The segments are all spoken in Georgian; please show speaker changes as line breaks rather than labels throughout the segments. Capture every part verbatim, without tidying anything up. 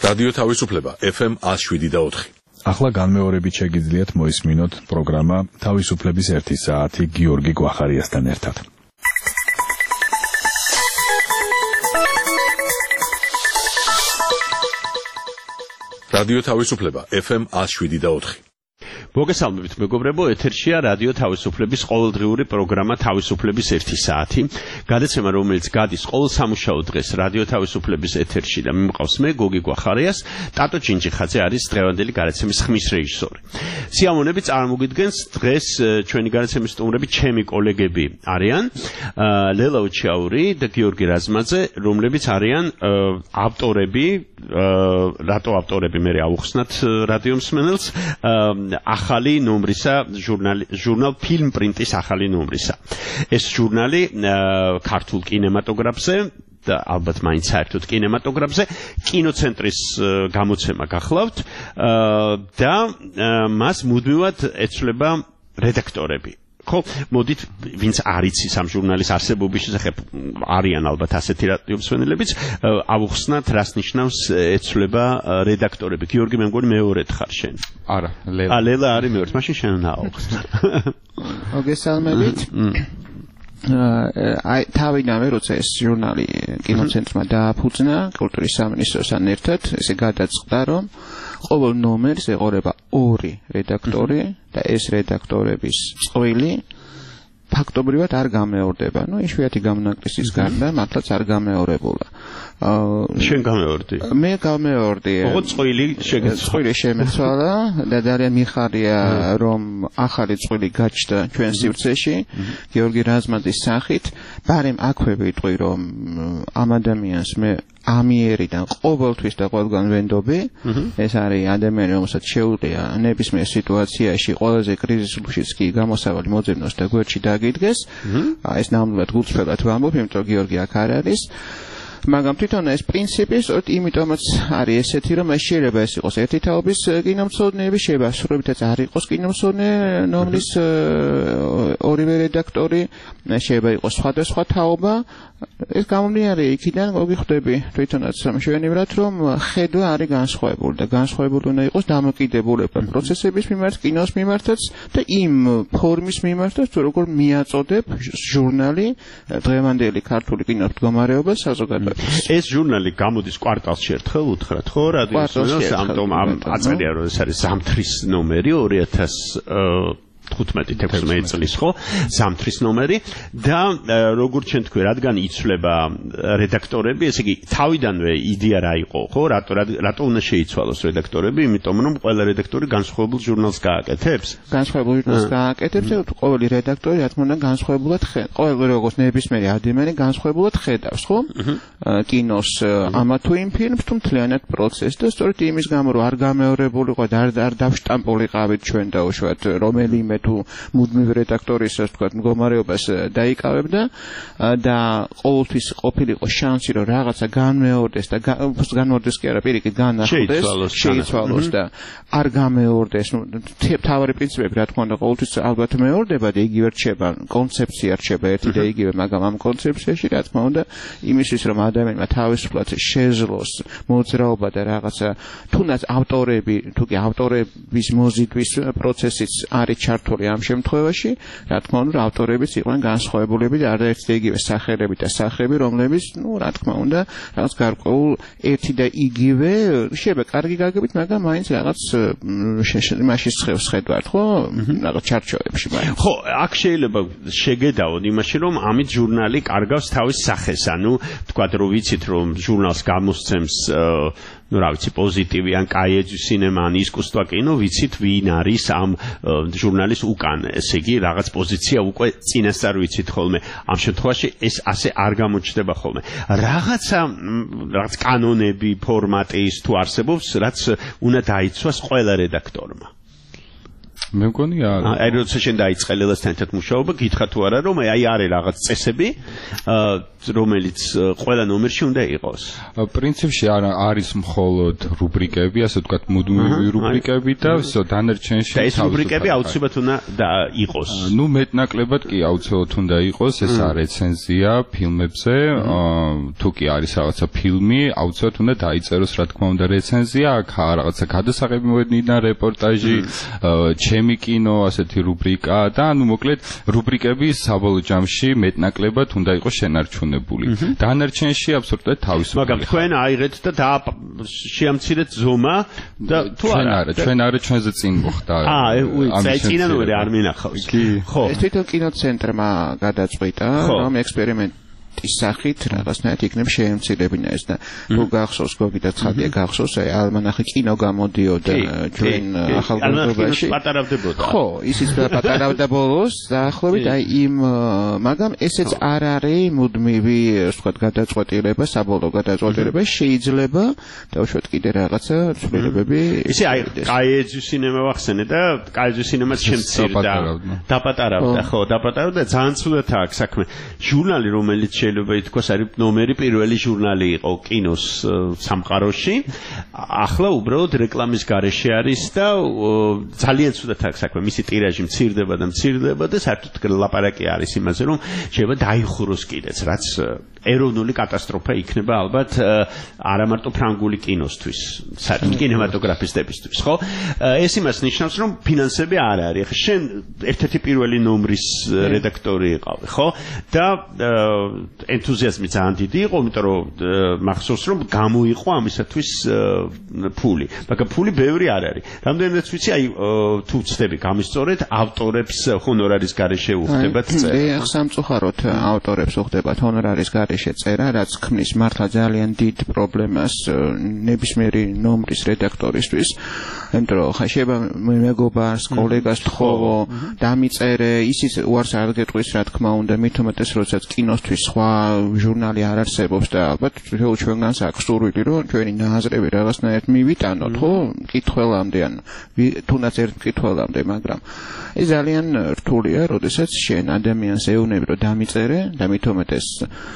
რადიო თავისუფლება F M one oh seven და four.
ახლა განმეორებით შეგიძლიათ მოისმინოთ პროგრამა თავისუფლების ერთი საათი გიორგი გვახარიასთან ერთად.
რადიო თავისუფლება F M one oh seven და four.
მოგესალმებით მეგობრებო, ეთერშია რადიო თავისუფლების ყოველდღიური პროგრამა თავისუფლების ერთი საათი. გადაცემა, რომელიც გადის ყოველ სამუშაო დღეს რადიო თავისუფლების ეთერში და მიმყავს მე გოგი გვახარიას, ტატო ჩინჩიხაძე არის დღევანდელი გადაცემის ხმის რეჟისორი. სიამოვნებით წარმოგიდგენს დღეს ჩვენი გადაცემის სტუმრები ჩემი კოლეგები არიან ლელა უჩაური და გიორგი რაზმაძე, რომლებიც არიან ავტორები, რატო ავტორები მე ავუხსნათ რადიო მსმენელს, ახალი ნომრისა ჟურნალი ჟურნალ ფილმ პრინტის ახალი ნომრისა. ეს ჟურნალი ქართულ კინემატოგრაფზე და ალბათ მაინც საერთოდ კინემატოგრაფზე კინოცენტრის გამოცემა გახლავთ და მას მუდმივად ეცვლება რედაქტორები. ხო, მოდით, ვინც არ იცის ამ ჟურნალის არსებობის შესახებ, არიან ალბათ ასეთი რადიო მსმენელებიც, ავუხსნათ რას ნიშნავს ეცვლება რედაქტორები. გიორგი, მე მგონი მეორედ ხარ შენ.
არა, ლელა.
ა, ლელა არის მეორე, მაშინ შენ ავუხსნა.
მოგესალმებით. აი, თავიდანვე როცა ეს ჟურნალი კინოცენტრმა დააფუძნა, კულტურის სამინისტროსთან ერთად, ესე გადაწყდა, რომ ყოველ ნომერს ეყოლება ორი რედაქტორი და ეს რედაქტორების წყვილი ფაქტობრივად არ გამეორდება. ნუ იშვიათი გამონაკლისის გარდა მართლაც არ გამეორებულა.
შენ გამეორდი?
მე გამეორდი.
ოღონდ წყვილი შეგეცვალა.
წყვილი შემეცვალა და ძალიან მიხარია რომ ახალი წყვილი გაჩნდა ჩვენ სივრცეში გიორგი რაზმაძის სახით. ბარემ აქვე ვიტყვი რომ ამ ადამიანს მე ამიერიდან ყოველთვის და ყველგან ვენდობი. ეს არის ადამიანი, რომელსაც შეუძლია ნებისმიერ სიტუაციაში ყველაზე კრიზისულშიც კი გამოსავალი მოძებნოს და გვერდში დაგიდგეს. ეს ნამდვილად გულწრფელად ვამბობ, იმიტომ რომ გიორგი აქ არ არის. მაგრამ თვითონ ეს პრინციპი სწორედ იმიტომაც არის ესეთი, რომ ეს შეიძლება ეს იყოს ერთი თაობის კინომცოდნეები, შეიძლება სრულებითაც არ იყოს კინომცოდნე ნომრის ორივე რედაქტორი, შეიძლება იყოს სხვადასხვა თაობა. ეს გამომდინარე იქიდან მოგიხვდები თვითონაც მშვენივრად, რომ ხედვა არის განსხვავებული და განსხვავებული უნდა იყოს დამოკიდებულება პროცესების მიმართ, კინოს მიმართაც და იმ ფორმის მიმართაც, თუ როგორ მიაწოდებ ჟურნალი დღევანდელი ქართული კინოს მდგომარეობას საზოგადოებაში.
ეს ჟურნალი გამოდის კვარტალში ერთხელ უთხრათ, ხო, რადიოს, ამიტომ აწერია რომ ეს არის ზამთრის ნომერი ორი ათას თხუთმეტი თექვსმეტი წლის, ხო, ზამთრის ნომერი და როგორც ჩვენ თქვი, რადგან იცვლება რედაქტორები, ესე იგი თავიდანვე იდეა რა იყო, ხო, რატო რატო უნდა შეიცვალოს რედაქტორები, იმიტომ რომ ყველა რედაქტორი განსხვავებულ ჟურნალს გააკეთებს.
განსხვავებულ ჟურნალს გააკეთებს და ყოველი რედაქტორი რა თქმა უნდა განსხვავებულად ხედავს. ყოველი როგორც ნებისმიერი ადამიანი განსხვავებულად ხედავს, ხო? კინოს ამა თუ იმ ფილმს თუ მთლიანად პროცესს და სწორედ იმის გამო რომ არ გამეორებულიყო და არ დავშტამპულიყავით ჩვენ დაუშვათ რომელიმე თუ მუდმივ რედაქტორის ასე ვთქვათ მდგომარეობას დაიკავებდა და ყოველთვის ყოფილიყო შანსი რომ რაღაცა განმეორდეს და განმეორდეს კი არა პირიქით განახლდეს შეიცვალოს და არ გამეორდეს. ნუ თავარი პრინციპები რა თქმა უნდა ყოველთვის ალბათ მეორდება და იგივე რჩება, კონცეფცია რჩება ერთი და იგივე, მაგრამ ამ კონცეფციაში რა თქმა უნდა იმისთვის რომ ადამიანმა თავისუფლად შეძლოს მოძრაობა და რაღაცა თუნდაც ავტორები თუ კი ავტორების მოზიდვის პროცესიც არის ჩართული ამ შემთხვევაში, რა თქმა უნდა, ავტორებიც იყვნენ განსხვავებულები და არაერთი და იგივე სახელები და სახეები, რომლებიც, ნუ, რა თქმა უნდა, რაღაც გარკვეულ ერთი და იგივე, შეიძლება კარგი გაგებით, მაგრამ მაინც რაღაც იმაში სხევს ხედავთ, ხო? რაღაც ჩარჩოებში.
ხო, აქ შეიძლება შეგედაოთ იმაში, რომ ამით ჟურნალი კარგავს თავის სახეს, ანუ თქვათ, რომ ვიცით, რომ ჟურნალს გამოსცემს ну, რა ვიცი, პოზიტივი ან კაიეჯი სინემა ან ისკუსტვა კინო, ვიცით ვინ არის ამ ჟურნალის უკან, ესე იგი რაღაც პოზიცია უკვე წინასწარ ვიცით ხოლმე. ამ შემთხვევაში ეს ასე არ გამოჩნდება ხოლმე. რაღაცა რაღაც კანონები, ფორმატი ის თუ არსებობს, რაც უნდა დაიცვას ყველა რედაქტორმა.
მე მგონი არა.
აი როცა შენ დაიწყე ლელასთან ერთად მუშაობა, გითხრა თუ არა რომ აი არის რაღაც წესები, რომელიც ყველა ნომერში უნდა იყოს.
პრინციპში არა არის მხოლოდ რუბრიკები, ასე ვთქვათ, მუდმივი რუბრიკები და всё, დანარჩენში
და ეს რუბრიკები აუცილებლად უნდა იყოს.
ნუ მეტნაკლებად კი აუცილებლად უნდა იყოს, ეს არის რეცენზია ფილმებზე, თუ კი არის რაღაცა ფილმი, აუცილებლად უნდა დაიწეროს, რა თქმა უნდა, რეცენზია, აქ რაღაცა გადასაღები მოედნიდან რეპორტაჟი, ჩემი კინო, ასეთი რუბრიკა და ანუ მოკლედ რუბრიკები საბოლოო ჯამში მეტნაკლებად უნდა იყოს შენარჩუნებული. დანარჩენში აბსოლუტურად თავისუფალი.
მაგრამ თქვენ აიღეთ და შეამცირეთ ზომა და თუ არა,
ჩვენ არა ჩვენზე წინ მოხდა.
აა, უი, წინა ნომერი არ მინახავს.
ხო. ეს თვითონ კინოცენტრმა გადაწყვიტა, რომ ექსპერიმენტ ის სახით რაღაცნაირად იქნებ შეემცილებინა ეს და თუ გახსოვს გოგიდა ცხადია გახსოვს აი ალმანახი კინო გამოდიოდა ჩვენ ახალგაზრდობაში
პატარავდებოდა
ხო ისიც პატარავდა ბოლოს დაახლოებით აი იმ მაგრამ ესეც არ არის მუდმივი ვთქვათ გადაწყვეტილება საბოლოო გადაწყვეტილება შეიძლება დავუშვათ კიდე რაღაცა ცვლილებები
ისე აი კაიეძის სინემა ვახსენე და კაიეძის სინემას შემცირდა დაპატარავდა ხო დაპატარავდა ძალიან ცუდად აქვს საქმე ჟურნალი რომელიც შეიძლება ითქვას არის ნომერი პირველი ჟურნალი იყო კინოს სამყაროში ახლა უბრალოდ რეკლამის გარეშე არის და ძალიან ცუდად აქვს საქმე მისი ტირაჟი მცირდება და მცირდება და საერთოდ ლაპარაკი არის იმაზე რომ შეიძლება დაიხუროს კიდეც რაც ეროვნული კატასტროფა იქნება ალბათ არა მარტო ფრანგული კინოსთვის საერთოდ კინემატოგრაფისტებისთვის ხო ეს იმას ნიშნავს რომ ფინანსები არ არის ხა შენ ერთ-ერთი პირველი ნომრის რედაქტორი იყავი ხო და ენთუზიაზმი ძალიან დიდი იყო, იმიტომ რომ მახსოვს რომ გამოიყო ამისათვის ფული. მაგრამ ფული ბევრი არ არის. რამდენიც ვიცი, აი თუ ვცდები გამისწორეთ, ავტორებს ჰონორარის გარეშე უხდებათ წერა.
მე სამწუხაროდ ავტორებს უხდებათ ჰონორარის გარეშე წერა, რაც ქმნის მართლა ძალიან დიდ პრობლემას ნებისმიერი ნომრის რედაქტორისთვის. იმიტომ რომ ხა შეიძლება მეგობარს, კოლეგას თხოვო, დამიწერე, ისიც უარს არ გეტყვის, რა თქმა უნდა, მით უმეტეს როდესაც კინოსთვის სხვა ჟურნალი არ არსებობს და ალბათ ჩვენგანს აქვს სურვილი რომ ჩვენი ნაზრები რაღაცნაირად მივიტანოთ ხო კითხველამდე ან თუნდაც ერთ კითხველამდე მაგრამ ეს ძალიან რთულია როდესაც შენ ადამიანს ეუბნები რომ დამიწერე და მით უმეტეს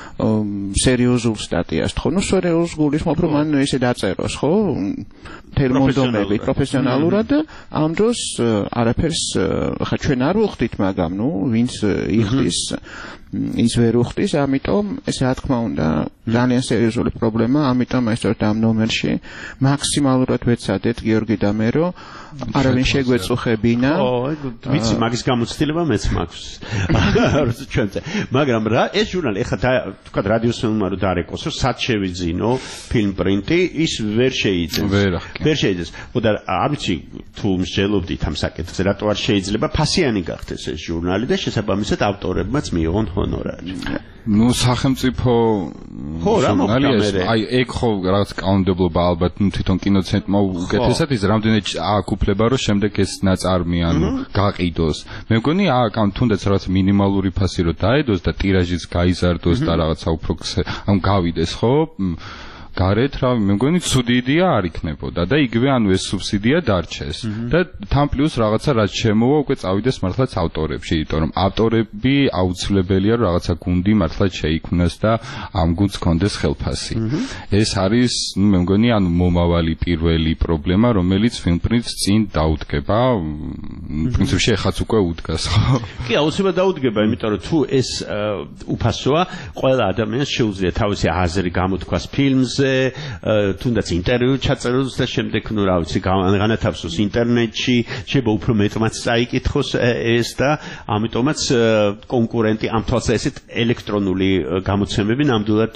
სერიოზულ სტატიას თქო ნუ სერიოზ გულისხმობ რომ მან ესე დაწეროს ხო თერმონდომები პროფესიონალურად და ამ დროს არაფერს ხა ჩვენ არ ვუხდით მაგრამ ნუ ვინც იხდის ის ვერ უხდის, ამიტომ ეს რა თქმა უნდა ძალიან სერიოზული პრობლემა, ამიტომ ეს ერთ ამ ნომერში მაქსიმალურად ვეცადეთ გიორგი და მე რომ არავინ შეგვეწუხებინა.
ო, ვიცი, მაგის გამოცდილება მეც მაქვს. ჩვენზე. მაგრამ რა, ეს ჟურნალი ეხლა თქვა რადიოს ფილმმა რო დარეკოსო, სად შევიძინო ფილმ პრინტი, ის ვერ შეიძენს. ვერ შეიძენს. ხოდა არ ვიცი თუ მსჯელობდით ამ საკითხზე, რატო არ შეიძლება ფასიანი გახდეს ეს ჟურნალი და შესაბამისად ავტორებმაც მიიღონ ჰონორარი.
ნუ სახელმწიფო ჟურნალი ეს აი ეგ ხო რაღაც კანონმდებლობა ალბათ ნუ თვითონ კინოცენტრმა უკეთესად ის რამდენად აქვს უფლება რომ შემდეგ ეს ნაწარმი ანუ გაყიდოს მე მგონი აქ ამ თუნდაც რაღაც მინიმალური ფასი რომ დაედოს და ტირაჟიც გაიზარდოს და რაღაცა უფრო ამ გავიდეს ხო გარეთ რა მე მგონი ცუდი იდეა არ იქნებოდა და იგივე ანუ ეს სუბსიდია დარჩეს და თან პლუს რაღაცა რაც შემოვა უკვე წავიდეს მართლაც ავტორებში იმიტომ რომ ავტორები აუცილებელია რომ რაღაცა გუნდი მართლაც შეიქმნას და ამ გუნდს კონდეს ხელფასი ეს არის მე მგონი ანუ მომავალი პირველი პრობლემა რომელიც ფილმპრინტს წინ დაუდგება პრინციპში ეხაც უკვე უდგას ხო
კი აუცილებლად დაუდგება იმიტომ რომ თუ ეს უფასოა ყველა ადამიანს შეუძლია თავისი აზრი გამოთქვას ფილმს თუნდაც ინტერვიუ ჩაწეროს და შემდეგ ნუ რა ვიცი განათავსოს ინტერნეტში შეიძლება უფრო მეტმაც წაიკითხოს ეს და ამიტომაც კონკურენტი ამ თვალსაზრისით ელექტრონული გამოცემები ნამდვილად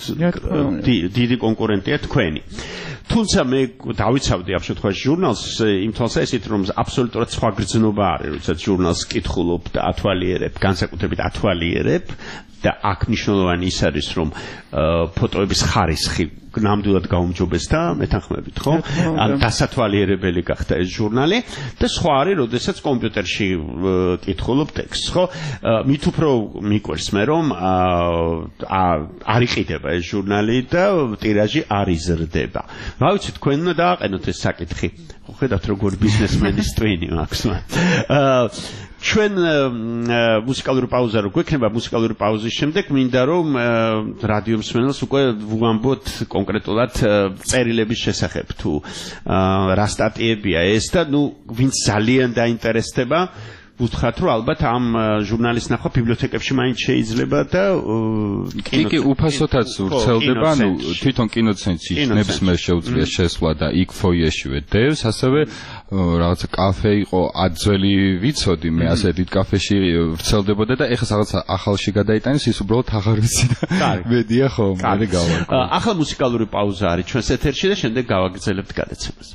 დიდი კონკურენტია თქვენი თუმცა მე დავიცავდი ამ შემთხვევაში ჟურნალს იმ თვალსაზრისით რომ აბსოლუტურად სხვა გრძნობა არის როდესაც ჟურნალს კითხულობ და ათვალიერებ განსაკუთრებით ათვალიერებ და აქ მნიშვნელოვანი ის არის რომ ფოტოების ხარისხი ნამდვილად გაუმჯობესდა მეთანხმებით ხო ან დასათვალიერებელი გახდა ეს ჟურნალი და სხვა არის როდესაც კომპიუტერში კითხულობ ტექსტს ხო მით უფრო მიყვარს მე რომ არ იყიდება ეს ჟურნალი და ტირაჟი არ იზრდება რა ვიცი თქვენ უნდა დააყენოთ ეს საკითხი ხო ხედავთ როგორ ბიზნესმენის ტვინი მაქვს ჩვენ მუსიკალური პაუზა რო გვექნება მუსიკალური პაუზის შემდეგ მინდა რომ რადიო მსმენელს უკვე ვუამბოთ კონკრეტულად წერილების შესახებ თუ რა სტატიებია ეს და ნუ ვინც ძალიან დაინტერესდება ვუთხართ რომ ალბათ ამ ჟურნალის ნახვა ბიბლიოთეკებში მაინც შეიძლება და
კი უფასოთაც ვრცელდება ანუ თვითონ კინოცენტრში ნებისმიერ შეუძლია შესვლა და იქ ფოიეშივე დევს ასევე რაღაცა კაფე იყო აძველი ვიცოდი მე ასე დიდ კაფეში ვრცელდებოდა და ეხლა რაღაც ახალში გადაიტანეს ის უბრალოდ აღარ ვიცი და მედია ხო მე გავაკეთე
ახლა მუსიკალური პაუზა არის ჩვენს ეთერში და შემდეგ გავაგრძელებთ გადაცემას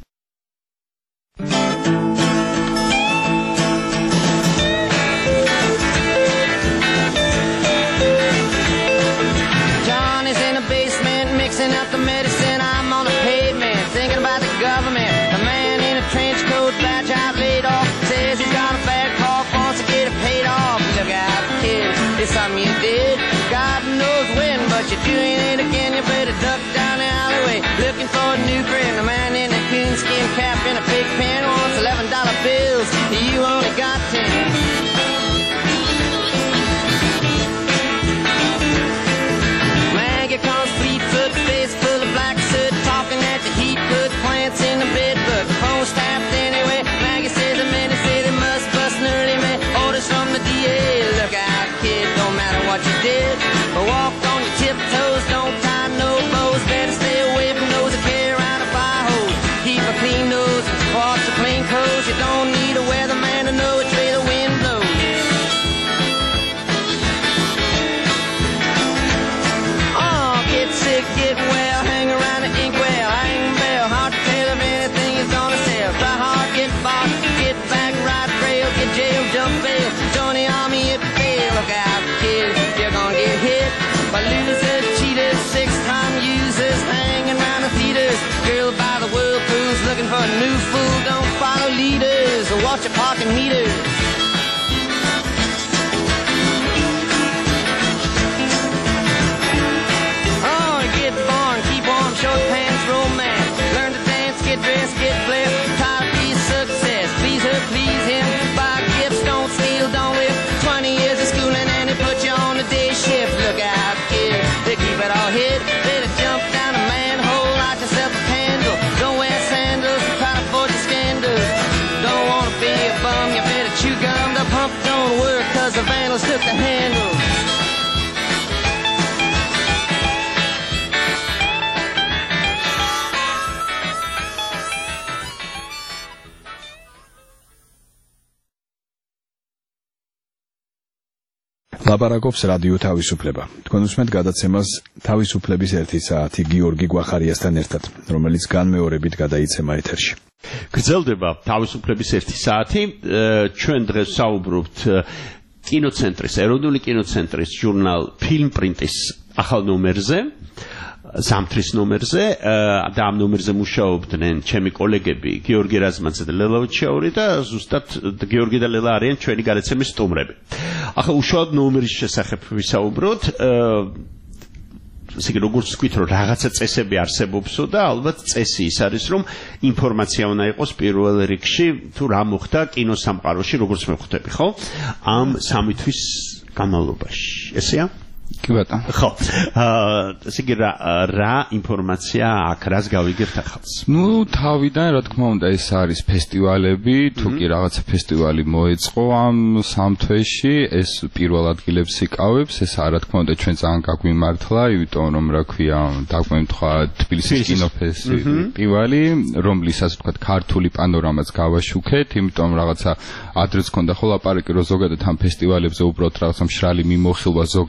Something you did, God knows when, but you're doing it again. You better duck down the alleyway, looking for a new friend. A man in a coonskin cap and a big pen wants eleven dollar bills. You only got ten. Maggie comes three foot face full of black soot, talking at the heat, put plants in the bed, but the phone's tapped anyway. Maggie says the man said he must bust an early man. Orders from the D A. Look out, kid, don't matter what you did. Walk on your tiptoes, don't tie no bows. Better stay away from those that carry around a fire hose. Keep a clean nose and sports a clean clothes. You don't need a weatherman to know which way the wind blows. Oh, get sick, get well, hang around the inkwell, hang bell. Hard to tell if anything is gonna sell. Try hard, get bought, get back, ride rail, get jail, jump bail. Join the army if you fail. Look out, kid, you're gonna get hit by losers, cheaters, six-time users, hanging around the theaters. Girl by the whirlpools looking for a new fool. Don't follow leaders or watch your parking meters. Oh, get born, keep warm, short pants, romance. Learn to dance, get dressed, get blessed. Try to be success, please her, please him. Buy gifts, don't steal, don't live. Twenty years of schooling and they put you on the day shift. Look out, kid, they keep it all hid. Better jump down a manhole, light yourself a candle. Don't wear sandals and try to forge a scandal. Don't wanna be a bum, you better chew gum. The pump don't work cause the vandals took the handle.
ლაპარაკობს რადიო თავისუფლება. თქვენ უსმენთ გადაცემას თავისუფლების ერთი საათი გიორგი გვახარიასთან ერთად, რომელიც განმეორებით გადაიცემა ეთერში.
გრძელდება თავისუფლების ერთი საათი. ჩვენ დღეს საუბრობთ კინოცენტრის, ეროვნული კინოცენტრის ჟურნალ ფილმპრინტის ახალ ნომერზე. ზამთრის ნომერზე და ამ ნომერზე მუშაობდნენ ჩემი კოლეგები გიორგი რაზმაძე და ლელა ვიჩაური და ზუსტად გიორგი და ლელა არიან ჩვენი გადაცემის სტუმრები. ახლა უშუალოდ ნომერის შესახებ ვისაუბროთ. ესე იგი როგორც ვთქვით რომ რაღაცა წესები არსებობსო და ალბათ წესი ის არის რომ ინფორმაცია უნდა იყოს პირველ რიგში თუ რა მოხდა კინოსამყაროში როგორც მე ხვდები ხო ამ სამი თვის განმავლობაში ესეა
კი ბატონო.
ხო. აა ესე იგი რა რა ინფორმაცია აქ რას გავიგებთ ახალს?
ნუ თავიდან რა თქმა უნდა ეს არის ფესტივალები, თუ კი რაღაცა ფესტივალი მოეწყო ამ სამ თვეში, ეს პირველ ადგილებს იკავებს, ეს რა თქმა უნდა ჩვენ ძალიან გაგვიმართლა, იმიტომ რომ რა ქვია, დაგვემთხვა თბილისის კინოფესტივალი, რომლისას თქვა ქართული პანორამაც გავაშუქეთ, იმიტომ რაღაცა ადრეც ქონდა ხო ლაპარაკი რომ ზოგადად ამ ფესტივალებზე უბრალოდ რაღაცა მშრალი მიმოხილვა ზოგადი და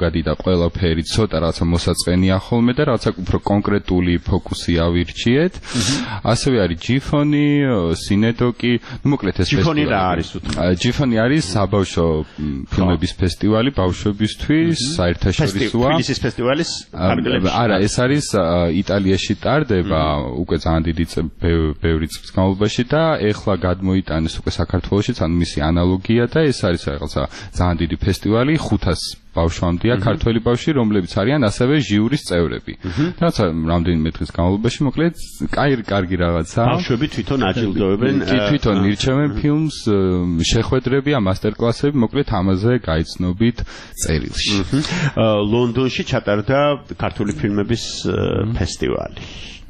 ყველაფერი ცოტა რაღაცა მოსაწყენია ხოლმე და რაღაცა უფრო კონკრეტული ფოკუსი ავირჩიეთ. ასევე არის ჯიფონი, სინედოკი, ну მოკლედ ეს
ჯიფონი რა არის უთხრა?
ჯიფონი არის საბავშვო ფილმების ფესტივალი ბავშვებისთვის, საერთაშორისოა.
თბილისის ფესტივალის ფარგლებში.
არა, ეს არის იტალიაში ტარდება უკვე ძალიან დიდი ბევრი წლის განმავლობაში და ეხლა გადმოიტანეს უკვე საქართველოშიც, ანუ მისი ანალოგია და ეს არის რაღაცა ძალიან დიდი ფესტივალი, ხუთას ბავშვამდეა ქართველი ბავშვი, რომლებიც არიან ასევე ჟიურის წევრები. რაცა რამდენიმე დღის განმავლობაში მოკლედ კაი კარგი რაღაცა.
ბავშვები თვითონ აჯილდოებენ,
თვითონ ირჩევენ ფილმს, შეხვედრები, მასტერკლასები, მოკლედ ამაზე გაიცნობით წერილში.
ლონდონში ჩატარდა ქართული ფილმების ფესტივალი.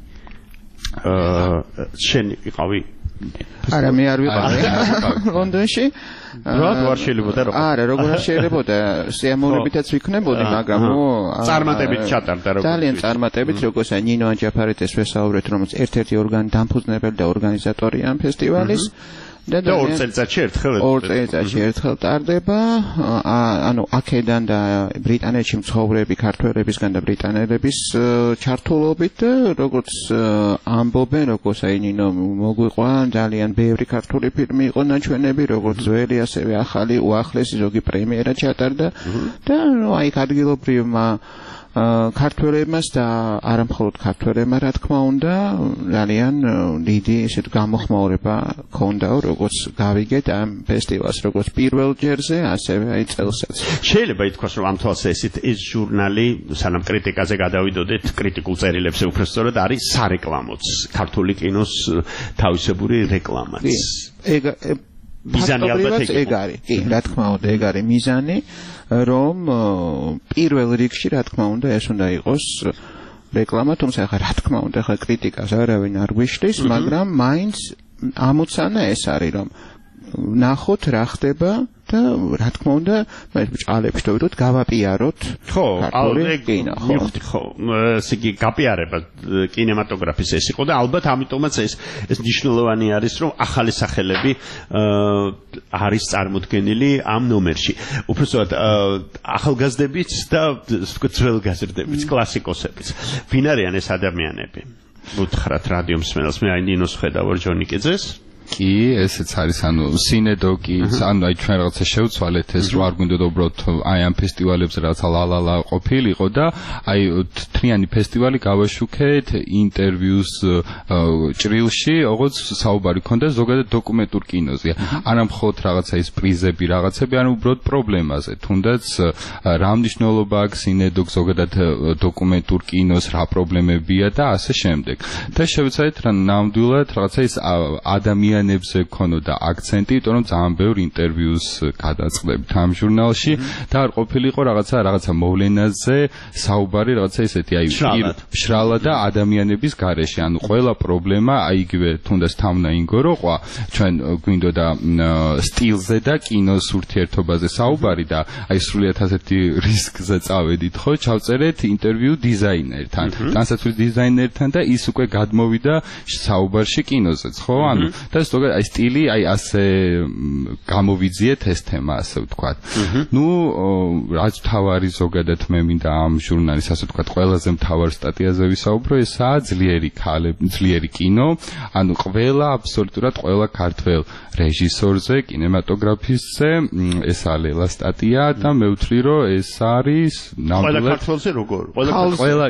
აა შენ იყავი?
არა, მე არ ვიყავი ლონდონში.
რა ვარ შეიძლება რა?
არა, როგორ შეიძლებოდა, სიამოვნებითაც ვიქნებოდი, მაგრამ
წარმატებით ჩატარდა როგორც.
ძალიან წარმატებით, როგორც ნინო ანჯაფარიძეს ვესაუბრეთ, რომელიც ერთ-ერთი ორგანო დამფუძნებელი და ორგანიზატორია ამ ფესტივალის.
და ორ წელიწადში ერთხელ
ორ წელიწადში ერთხელ ტარდება, ანუ აქედან და ბრიტანეთში მცხოვრები ქართველებისგან და ბრიტანელების ჩართულობით და როგორც ამბობენ, როგორც აი ნინო მოგვიყვა, ძალიან ბევრი ქართული ფილმი იყო ნაჩვენები, როგორც ძველი, ასევე ახალი, უახლესი ზოგი პრემიერა ჩატარდა და აი ადგილობრივმა ქართველებმაც და არა მხოლოდ ქართველებმა, რა თქმა უნდა, ძალიან დიდი ესეთ გამოხმაურება ქონდაო, როგორც გავიგეთ ამ ფესტივალს, როგორც პირველ ჯერზე, ასევე აი წელსაც.
შეიძლება ითქვას, რომ ამ თვალსაზრისით ეს ჟურნალი, სანამ კრიტიკაზე გადავიდოდეთ, კრიტიკულ წერილებზე უფრო სწორად არის სარეკლამოც, ქართული კინოს თავისებური რეკლამაც.
ეგ მიზანი ალბათ ეგ არის. კი, რა თქმა უნდა, ეგ არის მიზანი. რომ პირველ რიგში რა თქმა უნდა ეს უნდა იყოს რეკლამა, თუმცა ხა რა თქმა უნდა ხა კრიტიკას არავინ არ გვიშლის, მაგრამ მაინც ამოცანა ეს არის რომ ნახოთ რა ხდება და რა თქმა უნდა მე ბჭყალებში თუ ვიდოთ გავაპიაროთ.
ხო, ეგ მივხვდი ხო. ესე იგი გაპიარება კინემატოგრაფის ეს იყო და ალბათ ამიტომაც ეს ეს მნიშვნელოვანი არის რომ ახალი სახელები არის წარმოდგენილი ამ ნომერში. უბრალოდ ახალგაზრდებიც და ძველგაზრდებიც, კლასიკოსებიც. ვინ არიან ეს ადამიანები? უთხრათ რადიო მსმენელს, მე აი ნინოს ხედავ ორჯონიკიძეს.
კი, ესეც არის, ანუ სინედოკი, ანუ აი ჩვენ რაღაცა შევცვალეთ ეს, რომ არ გვინდოდა უბრალოდ აი ამ ფესტივალებზე რაღაცა ლალალა ყოფილიყო და აი თრიანი ფესტივალი გავაშუქეთ ინტერვიუს ჭრილში, როგორც საუბარი ქონდა ზოგადად დოკუმენტურ კინოზე. არა მხოლოდ რაღაცა ის პრიზები, რაღაცები, ანუ უბრალოდ პრობლემაზე, თუნდაც რა მნიშვნელობა აქვს სინედოკს ზოგადად დოკუმენტურ კინოს, რა პრობლემებია და ასე შემდეგ. და შევეცადეთ რა ნამდვილად რაღაცა ის ადამიანი ნებზე ქონოდა აქცენტი, იმიტომ რომ ძალიან ბევრ ინტერვიუს გადაწყდებთ ამ ჟურნალში და არ ყოფილიყო რაღაცა რაღაცა მოვლენაზე საუბარი, რაღაცა ისეთი აი შრალა და ადამიანების გარეშე, ანუ ყველა პრობლემა აი იგივე თუნდაც თამნაინგო როყვა, ჩვენ გვინდოდა სტილზე და კინოს ურთიერთობაზე საუბარი და აი სრულიად ასეთი რისკზე წავედით, ხო, ჩავწერეთ ინტერვიუ დიზაინერთან, განსაცვლის დიზაინერთან და ის უკვე გადმოვიდა საუბარში კინოზეც, ხო, ანუ და ზოგადად აი სტილი, აი ასე გამოვიძიეთ ეს თემა, ასე ვთქვათ. ნუ რაც თავარი ზოგადად მე მინდა ამ ჟურნალის, ასე ვთქვათ, ყველაზე მთავარ სტატიაზე ვისაუბრო, ესაა ძლიერი ქალები, ძლიერი კინო, ანუ ყველა აბსოლუტურად ყველა ქართველ რეჟისორზე, კინემატოგრაფისტზე, ესაა ლელა სტატია და მე ვთვლი, რომ ეს არის
ნამდვილად ყველა ქართველზე როგორ?
ყველა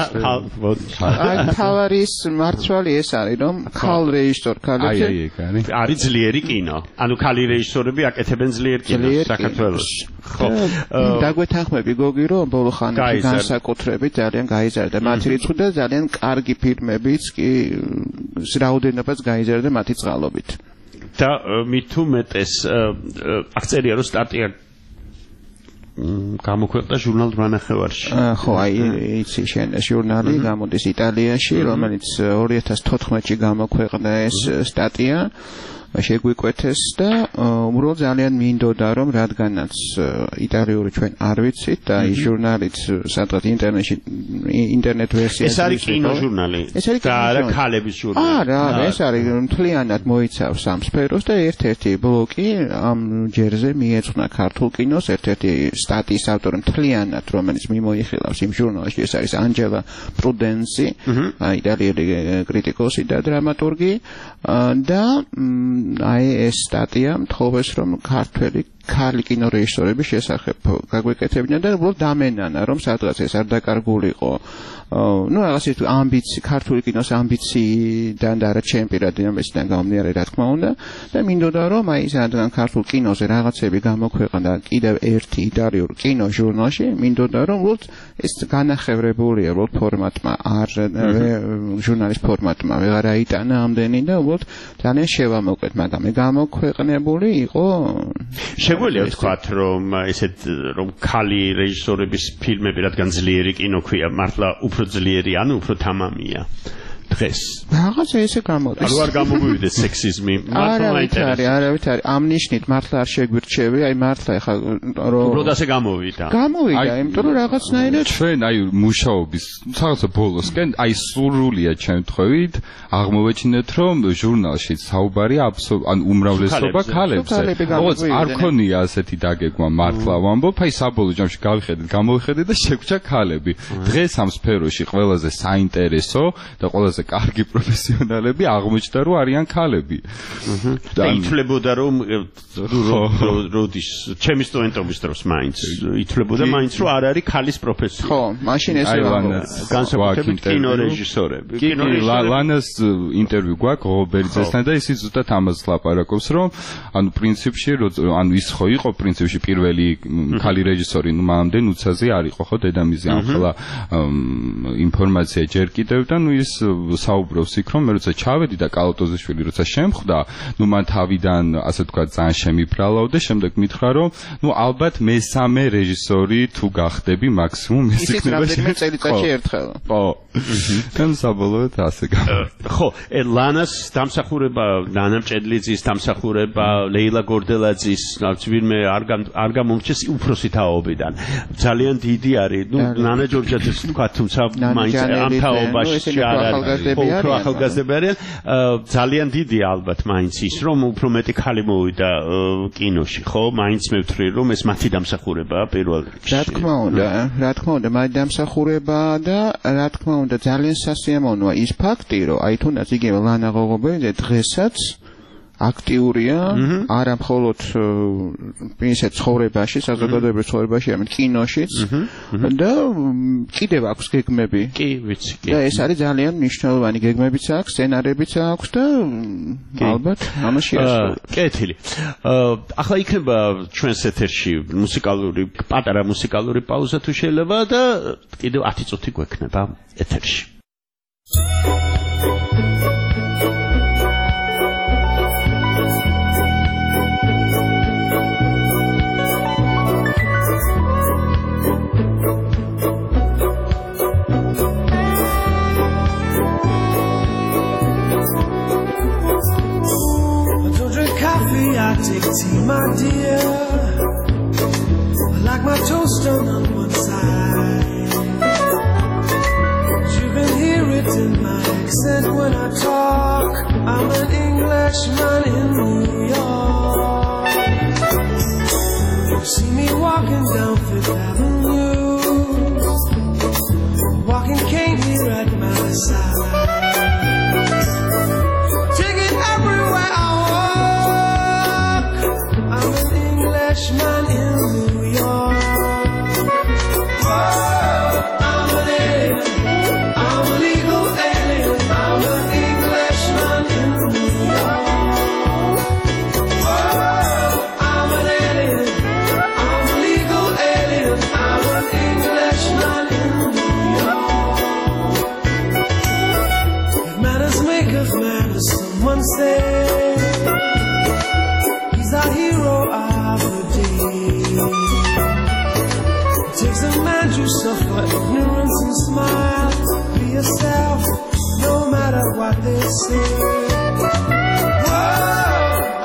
აი თავარის მარცვალი ეს არის, რომ ქალ რეჟისორ ქალებს
არის ძლიერი კინო. ანუ ქალი რეჟისორები აკეთებენ ძლიერ კინოს საქართველოში. ხო.
დაგვეთანხმები გოგი, რომ ბოლო ხანებში განსაკუთრებით ძალიან გაიზარდა მათი რიცხვი და ძალიან კარგი ფილმებიც კი რაოდენობას გაიზარდა მათი წყალობით.
და მით უმეტეს აქწერია რომ სტატია გამოქვეყნდა ჟურნალ რანახევარში.
ხო, აი იცი შენ ჟურნალი გამოდის იტალიაში, რომელიც ორი ათას თოთხმეტში გამოქვეყნდა ეს სტატია. შეგვიკვეთეს და უბრალოდ ძალიან მინდოდა რომ რადგანაც იტალიური ჩვენ არ ვიცით და ის ჟურნალიც სადღაც ინტერნეტში ინტერნეტ ვერსია
ეს არის კინოჟურნალი და არა ქალების ჟურნალი
არა ეს არის მთლიანად მოიცავს ამ სფეროს და ერთ-ერთი ბლოკი ამ ჯერზე მიეძღვნა ქართულ კინოს ერთ-ერთი სტატიის ავტორი მთლიანად რომელიც მიმოიხილავს იმ ჟურნალში ეს არის ანჯელა პრუდენცი იტალიელი კრიტიკოსი და დრამატურგი და აი ეს სტატია მთხოვეს რომ ქართველი ქალი კინორეჟისორების შესახებ გაგვეკეთებინა და უბრალოდ დამენანა რომ სადღაც ეს არ დაკარგულიყო ну რაღაც ის ამბიცი ქართული კინოს ამბიციიდან და არა ჩემპირად ამისიდან გამომდინარე რა თქმა უნდა და მინდოდა რომ აი სადღაც ქართულ კინოზე რაღაცები გამოქვეყნდა კიდევ ერთი იტალიურ კინო ჟურნალში მინდოდა რომ უბრალოდ ეს განახევრებულია უბრალოდ ფორმატმა არ ჟურნალის ფორმატმა ვეღარ აიტანა ამდენი და უბრალოდ ძალიან შევამოკვეთ მაგრამ მე გამოქვეყნებული იყო
შეგვიძლია ვთქვათ რომ ესეთ რომ ქალი რეჟისორების ფილმები რადგან ძლიერი კინო ქვია მართლა უფრო ძლიერი ანუ უფრო თამამია დღეს
რაღაცა ესე გამოდის
ანუ არ გამოგვივიდეს სექსიზმი
მართლა მაინტერესებს არავით არის ამ ნიშნით მართლა არ შეგვირჩევი აი მართლა ეხა რომ
უბრალოდ ასე გამოვიდა
გამოვიდა იმიტომ რომ რაღაცნაირად
ჩვენ აი მუშაობის რაღაცა ბოლოსკენ აი სრულიად შემთხვევით აღმოვეჩინეთ რომ ჟურნალში საუბარი აბსოლუტურად ან უმრავლესობა ქალებზე როგორც არ ქონია ასეთი დაგეგმა მართლა ვამბობ აი საბოლოო ჯამში გავიხედეთ გამოვიხედეთ და შეგვჭა ქალები დღეს ამ სფეროში ყველაზე საინტერესო და ყველაზე კარგი პროფესიონალები აღმოჩნდა რომ არიან ქალები.
და ითვლებოდა რომ როდის ჩემი სტუდენტობის დროს მაინც ითვლებოდა მაინც რომ არ არის ქალის პროფესია.
ხო, მაშინ ესე
განსაკუთრებით კინორეჟისორები.
ლანას ინტერვიუ გვაქვს ღობერძესთან და ის ზუსტად ამას ლაპარაკობს რომ ანუ პრინციპში ანუ ის ხო იყო პრინციპში პირველი ქალი რეჟისორი ნუ მანამდე ნუცაზე არ იყო ხო დედამისი ახლა ინფორმაცია ჯერ კიდევ და ნუ ის საუბრობს იქ რომ მე როცა ჩავედი და კალატოზიშვილი როცა შემხვდა ნუ მან თავიდან ასე ვთქვათ ძალიან შემიბრალავ და შემდეგ მითხრა რომ ნუ ალბათ მესამე რეჟისორი თუ გახდები მაქსიმუმ ეს იქნება
წელიწადში ერთხელ
ხო თან საბოლოოდ ასე გამოვიდა
ხო ლანას დამსახურება ნანა მჭედლიძის დამსახურება ლეილა გორდელაძის ვინმე არ გამომრჩეს უფროსი თაობიდან ძალიან დიდი არის ნუ ნანა ჯორჯაძეს თქვა თუმცა მაინც ამ თაობაში არ არის უფრო ახალგაზრდები არიან ძალიან დიდი ალბათ მაინც ის რომ უფრო მეტი ქალი მოვიდა კინოში ხო მაინც მე ვთვლი რომ ეს მათი დამსახურებაა პირველ რიგში
რა თქმა უნდა რა თქმა უნდა მათი დამსახურებაა და რა თქმა უნდა ძალიან სასიამოვნოა ის ფაქტი რომ აი თუნდაც იგივე ლანა ღოღობელი დღესაც აქტიურია არა მხოლოდ ისე ცხოვრებაში საზოგადოებრივ ცხოვრებაში ამით კინოშიც და კიდევ აქვს გეგმები
კი ვიცი კი
და ეს არის ძალიან მნიშვნელოვანი გეგმებიც აქვს სცენარებიც აქვს და ალბათ ამაში ასწავლებს
კეთილი ახლა იქნება ჩვენს ეთერში მუსიკალური პატარა მუსიკალური პაუზა თუ შეიძლება და კიდევ ათი წუთი გვექნება ეთერში
I take tea, my dear. I like my toast done on one side. You can hear it in my accent when I talk. I'm an Englishman in New York. You see me walking down Fifth Avenue, walking cane here at my side. Take it everywhere I I'm an Englishman in New York. Whoa, I'm an alien. I'm a legal alien. I'm an Englishman in New York. Whoa, I'm an alien. I'm a legal alien. I'm an Englishman in New York. If manners make us manners, someone say. He's our hero of the day. It takes a man to suffer ignorance and smile. Be yourself, no matter what they say. Whoa,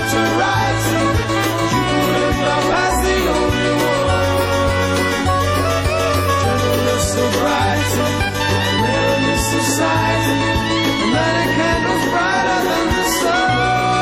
to write. You could end up as the only one. Journalists of writing, they're in this society, and many candles brighter than the sun.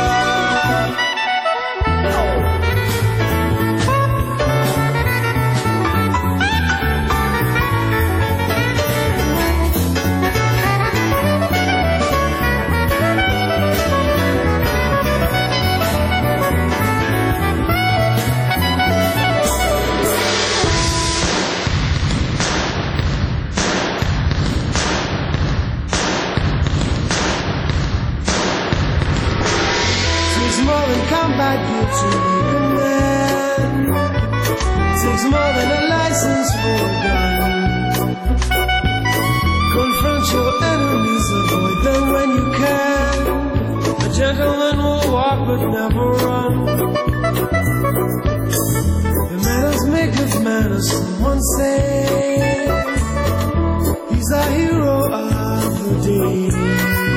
More than combat gear to make a man. Takes more than a license for a gun. Confront your enemies, avoid them when you can. A gentleman will walk but never run. The manners make of manners, someone say. He's a hero of the day.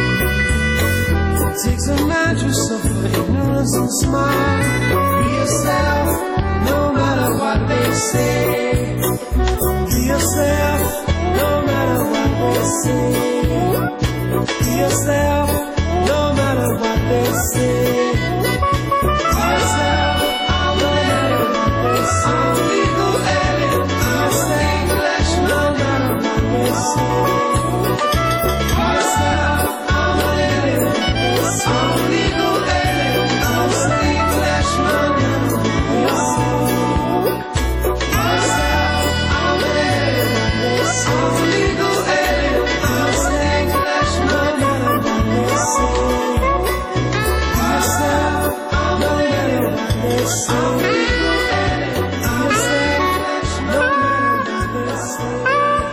It takes a man to suffer ignorance and smile. Be yourself, no matter what they say. Be yourself, no matter what they say. Be yourself, no matter what they say. Be yourself, no matter what they say. I'm a legal alien, I'm a stained flesh, no matter what they say. Be yourself, I'm an alien. I'm legal alien, I'm stained flesh, no matter what they say. Myself, I'm an alien. I'm legal alien, I'm stained flesh, no matter what they say. Myself, I'm an alien. I'm legal alien, I'm stained flesh, no matter what they say.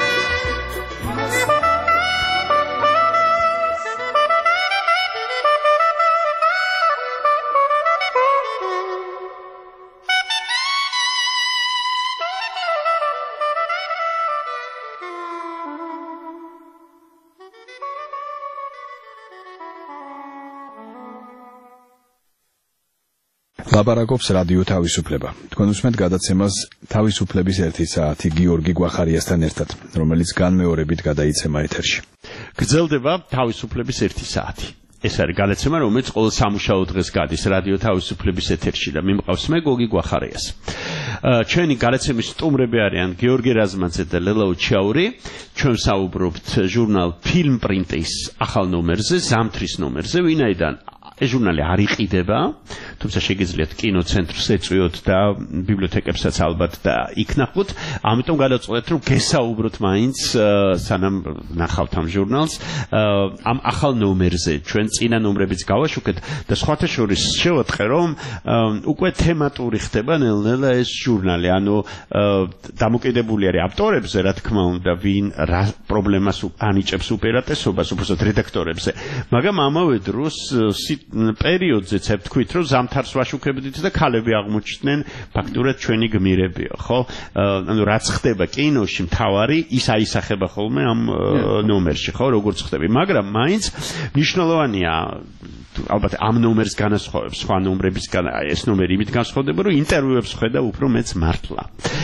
ლაპარაკობს რადიო თავისუფლება. თქვენ უსმენთ გადაცემას თავისუფლების ერთი საათი გიორგი გვახარიასთან ერთად, რომელიც განმეორებით გადაიცემა ეთერში.
გრძელდება თავისუფლების ერთი საათი. ეს არის გადაცემა, რომელიც ყოველ სამუშაო დღეს გადის რადიო თავისუფლების ეთერში და მიმყავს მე გოგი გვახარიას. ჩვენი გადაცემის სტუმრები არიან გიორგი რაზმაძე და ლელაუ ჩაური. ჩვენ საუბრობთ ჟურნალ ფილმ პრინტის ახალ ნომერზე, ზამთრის ნომერზე, ვინაიდან ეს ჟურნალი არ იყიდება, თუმცა შეგიძლიათ კინოცენტრს ეწვიოთ და ბიბლიოთეკებსაც ალბათ და იქნახოთ. ამიტომ გადავწყვეტ, რომ გესაუბროთ მაინც სანამ ნახავთ ამ ჟურნალს ამ ახალ ნომერზე. ჩვენ წინა ნომრებიც გავაშუქეთ და სხვათა შორის შევატყე, რომ უკვე თემატური ხდება ნელ-ნელა ეს ჟურნალი. ანუ დამოკიდებული არის ავტორებზე, რა თქმა უნდა, ვინ რა პრობლემას ანიჭებს უპირატესობას, უბრალოდ რედაქტორებზე. მაგრამ ამავე დროს პერიოდზე ვთქვით, რომ ზამთარს ვაშუქებდით და ქალები აღმოჩნდნენ ფაქტურად ჩვენი გმირებია, ხო? ანუ რაც ხდება კინოში მთავარი ის აისახება ხოლმე ამ ნომერში, ხო, როგორც ხდება. მაგრამ მაინც მნიშვნელოვანია ალბათ ამ ნომერს განასხვავებს სხვა ნომრებისგან, ეს ნომერი იმით განსხვავდება, რომ ინტერვიუებს ხედავ უფრო მეც მართლა.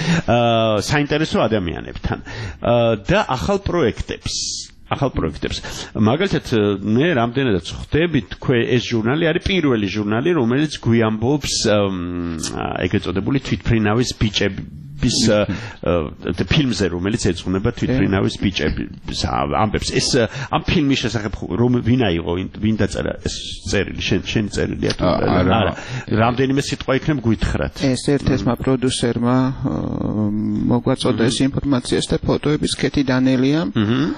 აა საინტერესო ადამიანებთან და ახალ პროექტებს ახალ პროექტებს. მაგალითად, მე რამდენადაც ხვდები, თქვენ ეს ჟურნალი არის პირველი ჟურნალი, რომელიც გვიამბობს ეგრეთ წოდებული თვითმფრინავის ბიჭების ფილმზე, რომელიც ეძღვნება თვითმფრინავის ბიჭების ამბებს. ეს ამ ფილმის შესახებ რომ ვინ აიღო, ვინ დაწერა ეს წერილი, შენ შენ წერილია თუ არა? რამდენიმე სიტყვა იქნებ გვითხრათ.
ეს ერთ-ერთმა პროდიუსერმა მოგვაწოდა ეს ინფორმაციას და ფოტოების კეთი დანელიამ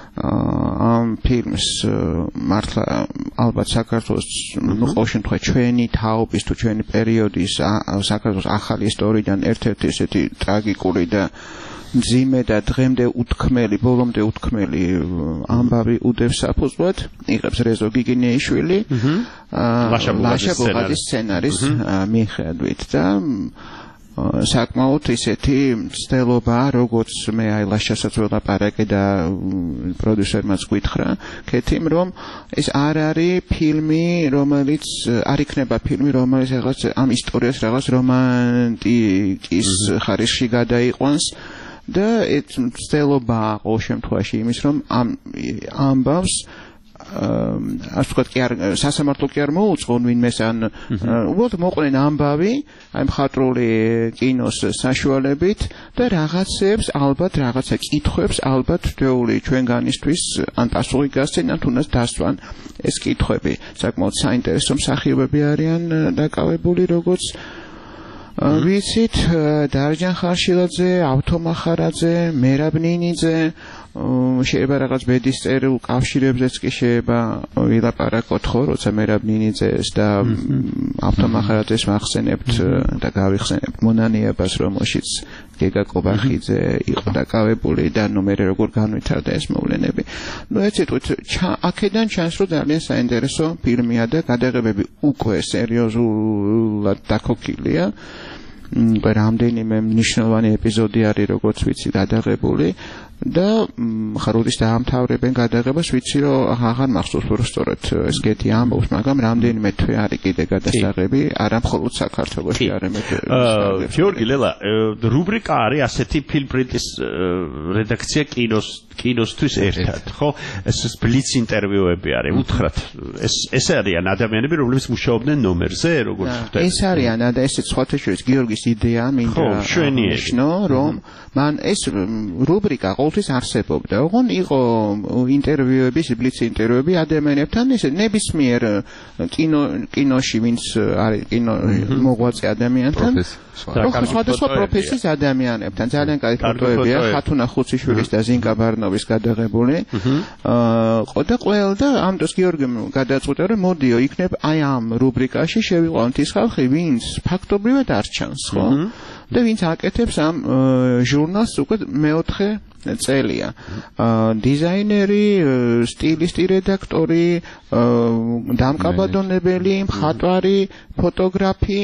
ამ ფილმს მართლა ალბათ საქართველოს ნუ ყოველ შემთხვევაში ჩვენი თაობის თუ ჩვენი პერიოდის საქართველოს ახალი ისტორიიდან ერთ-ერთი ესეთი ტრაგიკული და მძიმე და დღემდე უთქმელი, ბოლომდე უთქმელი ამბავი უდევს საფუძვლად, იღებს რეზო გიგინეიშვილი ლაშა ბუღაძის სცენარის მიხედვით და საკმაოდ ისეთი მცდელობა, როგორც მე აი ლაშასაც ველაპარაკე და პროდიუსერმაც გითხრა, კეთიმ რომ ეს არ არის ფილმი, რომელიც არ იქნება ფილმი, რომელიც რაღაც ამ ისტორიას რაღაც რომანტიკის ხარისხში გადაიყვანს და ეს მცდელობა ყოველ შემთხვევაში იმის რომ ამ ამბავს ასე ვთქვათ, კი არ სასამართლო კი არ მოუწყონ ვინმეს ან უბრალოდ მოყვნენ ამბავი აი მხატვრული კინოს საშუალებით და რაღაცებს ალბათ რაღაცა კითხვებს ალბათ თითოეული ჩვენგანისთვის ან პასუხი გასცენ ან თუნდაც დასვან ეს კითხვები საკმაოდ საინტერესო მსახიობები არიან დაკავებული როგორც ვიცით დარჯან ხარშილაძე, ავთო მახარაძე, მერაბ ნინიძე შეიძლება რაღაც ბედის წერილ კავშირებზეც კი შეიძლება ვილაპარაკოთ ხო, როცა მერაბ ნინიძეს და ავთო მახარაძეს ვახსენებთ და გავიხსენებთ მონანიებას, რომელშიც გეგა კობახიძე იყო დაკავებული და ნუ მე როგორ განვითარდა ეს მოვლენები. ნუ ეს თვით აქედან ჩანს რომ ძალიან საინტერესო ფილმია და გადაღებები უკვე სერიოზულად დაქოქილია. რამდენიმე მნიშვნელოვანი ეპიზოდი არის როგორც ვიცი გადაღებული და ხარუდის დაამთავრებენ გადაღებას ვიცი რომ აღარ მახსოვს რომ სწორედ ეს გეთი ამბობს მაგრამ რამდენიმე თვე არის კიდე გადასაღები არა მხოლოდ საქართველოში არამედ
გიორგი ლელა რუბრიკა არის ასეთი ფილმპრინტის რედაქცია კინოს კინოსთვის ერთად ხო ეს ბლიც ინტერვიუები არის უთხრათ ეს ეს არიან ადამიანები რომლებიც მუშაობდნენ ნომერზე როგორც ხვდები
ეს არიან და ეს სხვათა შორის გიორგის იდეა მინდა აღნიშნო რომ მან ეს რუბრიკა ყოველთვის არსებობდა. ოღონ იყო ინტერვიუები, ბლიც ინტერვიუები ადამიანებთან, ესე ნებისმიერ კინო კინოში ვინც არის კინო მოღვაწე ადამიანთან, სხვადასხვა პროფესიის ადამიანებთან. ძალიან კარგი ფოტოებია ხათუნა ხუციშვილის და ზინკა ბარნოვის გადაღებული. აა და ყველა და ამ დროს გიორგიმ გადაწყვიტა რომ მოდიო იქნებ აი ამ რუბრიკაში შევიყვანოთ ის ხალხი, ვინც ფაქტობრივად არ ჩანს, ხო? და ვინც აკეთებს ამ ჟურნალს უკვე მეოთხე წელია. დიზაინერი, სტილისტი, რედაქტორი, დამკაბადონებელი, მხატვარი, ფოტოგრაფი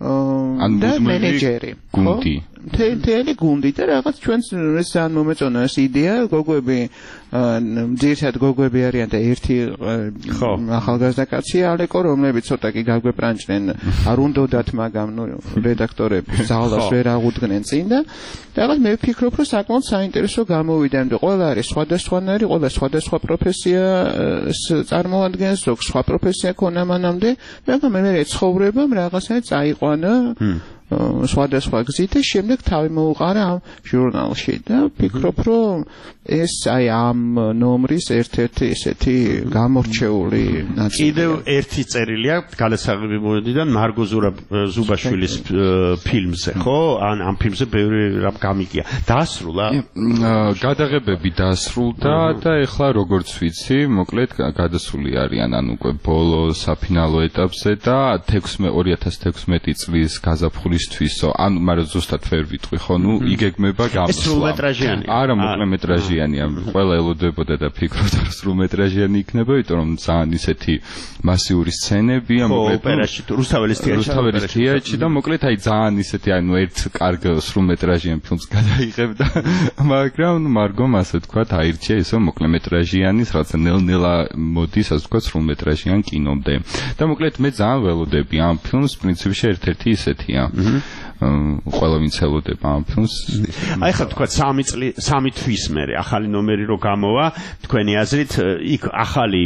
და მენეჯერი.
გუნდი.
მთელი გუნდი და რაღაც ჩვენს ეს ძალიან მომეწონა ეს იდეა, გოგოები ძირითადად გოგოები არიან და ერთი ახალგაზრდა კაცია ალეკო, რომლებიც ცოტა კი გაგვეპრანჭნენ, არ უნდათ მაგამ ნუ რედაქტორები ზალას ვერ აღუდგნენ წინ და რაღაც მე ვფიქრობ, რომ საკმაოდ საინტერესო გამოვიდა, იმიტომ ყველა არის სხვადასხვანაირი, ყველა სხვადასხვა პროფესიას წარმოადგენს, ზოგ სხვა პროფესია ქონა მანამდე, მაგრამ მე მე ცხოვრებამ რაღაცა წაიყვანა სხვადასხვა გზით და შემდეგ თავი მოუყარა ამ ჟურნალში და ვფიქრობ, რომ ეს აი ამ ნომრის ერთ-ერთი ესეთი გამორჩეული ნაწილია.
კიდევ ერთი წერილია გალესაღები მომედიდან მარგო ზუბაშვილის ფილმზე, ხო? ან ამ ფილმზე ბევრი რამ გამიგია. დაასრულა?
გადაღებები დაასრულდა და ეხლა როგორც ვიცი, მოკლედ გადასული არიან ან უკვე ბოლო საფინალო ეტაპზე და ორი ათას თექვსმეტი წლის გაზაფხულისთვისო, ან მაგრამ ზუსტად ვერ ვიტყვი, ხო? ნუ იგეგმება გამოსვლა.
ეს სრულმეტრაჟიანი?
არა, მოკლემეტრაჟიანია. ყველა ელოდებოდა და ფიქრობდა რომ სრულმეტრაჟიანი იქნება, იმიტომ რომ ძალიან ისეთი მასიური სცენებია,
მოკლედ ოპერაში, რუსთაველის თეატრში,
რუსთაველის თეატრში და მოკლედ აი ძალიან ისეთი ანუ ერთ კარგ სრულმეტრაჟიან ფილმს გადაიღებდა, მაგრამ მარგომ ასე თქვა, აირჩია ისო მოკლემეტრაჟიანის, რაღაცა ნელ-ნელა მოდის, ასე თქვა, სრულმეტრაჟიან კინომდე. და მოკლედ მე ძალიან ველოდები ამ ფილმს, პრინციპში ერთ-ერთი ისეთია. ყველა ვინც ელოდება ამ ფილმს.
აი ხა თქვა სამი წელი სამი თვის მერე ახალი ნომერი რო გამოვა, თქვენი აზრით იქ ახალი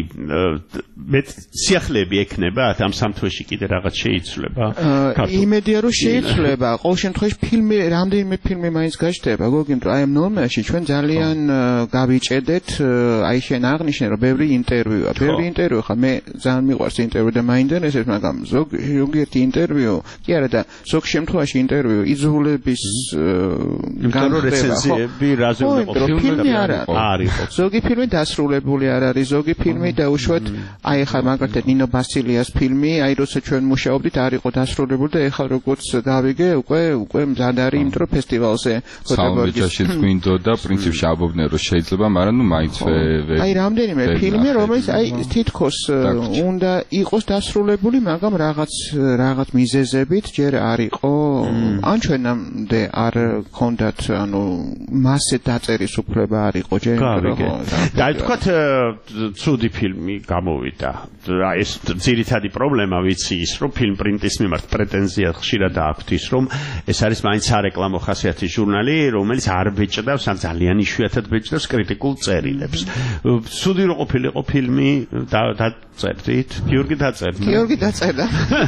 მეტ სიახლეები ექნება ამ სამ თვეში კიდე რაღაც შეიცვლება?
იმედია რომ შეიცვლება. ყოველ შემთხვევაში ფილმი რამდენიმე ფილმი მაინც გაჩნდება. გოგიმ აი ამ ნომერში ჩვენ ძალიან გავიჭედეთ, აი შენ აღნიშნე რომ ბევრი ინტერვიუა. ბევრი ინტერვიუ ხა მე ძალიან მიყვარს ინტერვიუ და მაინტერესებს, მაგრამ ზოგიერთი ინტერვიუ კი არა და ზოგ შემთხვევაში ინტერვიუ იძულების
განხილვები რაზე უნდა ყოფილიყო
ფილმი არ
არის.
ზოგი ფილმი დასრულებული არ არის, ზოგი ფილმი დაუშვათ აი ხა მაგალითად ნინო ბასილიას ფილმი, აი როცა ჩვენ მუშაობდით არ იყო დასრულებული და ეხლა როგორც გავიგე უკვე უკვე მზად არის, იმიტომ რომ ფესტივალზე
გოთაბორგში გვინდოდა პრინციპში აბობდნენ რომ შეიძლება, მაგრამ ნუ მაინც ვერ
აი რამდენიმე ფილმი რომელიც აი თითქოს უნდა იყოს დასრულებული, მაგრამ რაღაც რაღაც მიზეზებით ჯერ არ იყო ან ჩვენამდე არ გქონდათ ანუ მასზე დაწერის უფლება არ იყო ჯერ
ხო და თქვათ ცუდი ფილმი გამოვიდა რა ეს ძირითადი პრობლემა ვიცი ის რომ ფილმ პრინტის მიმართ პრეტენზია ხშირად აქვთ ის რომ ეს არის მაინც სარეკლამო ხასიათის ჟურნალი რომელიც არ ბეჭდავს ან ძალიან იშვიათად ბეჭდავს კრიტიკულ წერილებს ცუდი რო ყოფილიყო ფილმი დაწერდით გიორგი დაწერდა
გიორგი დაწერდა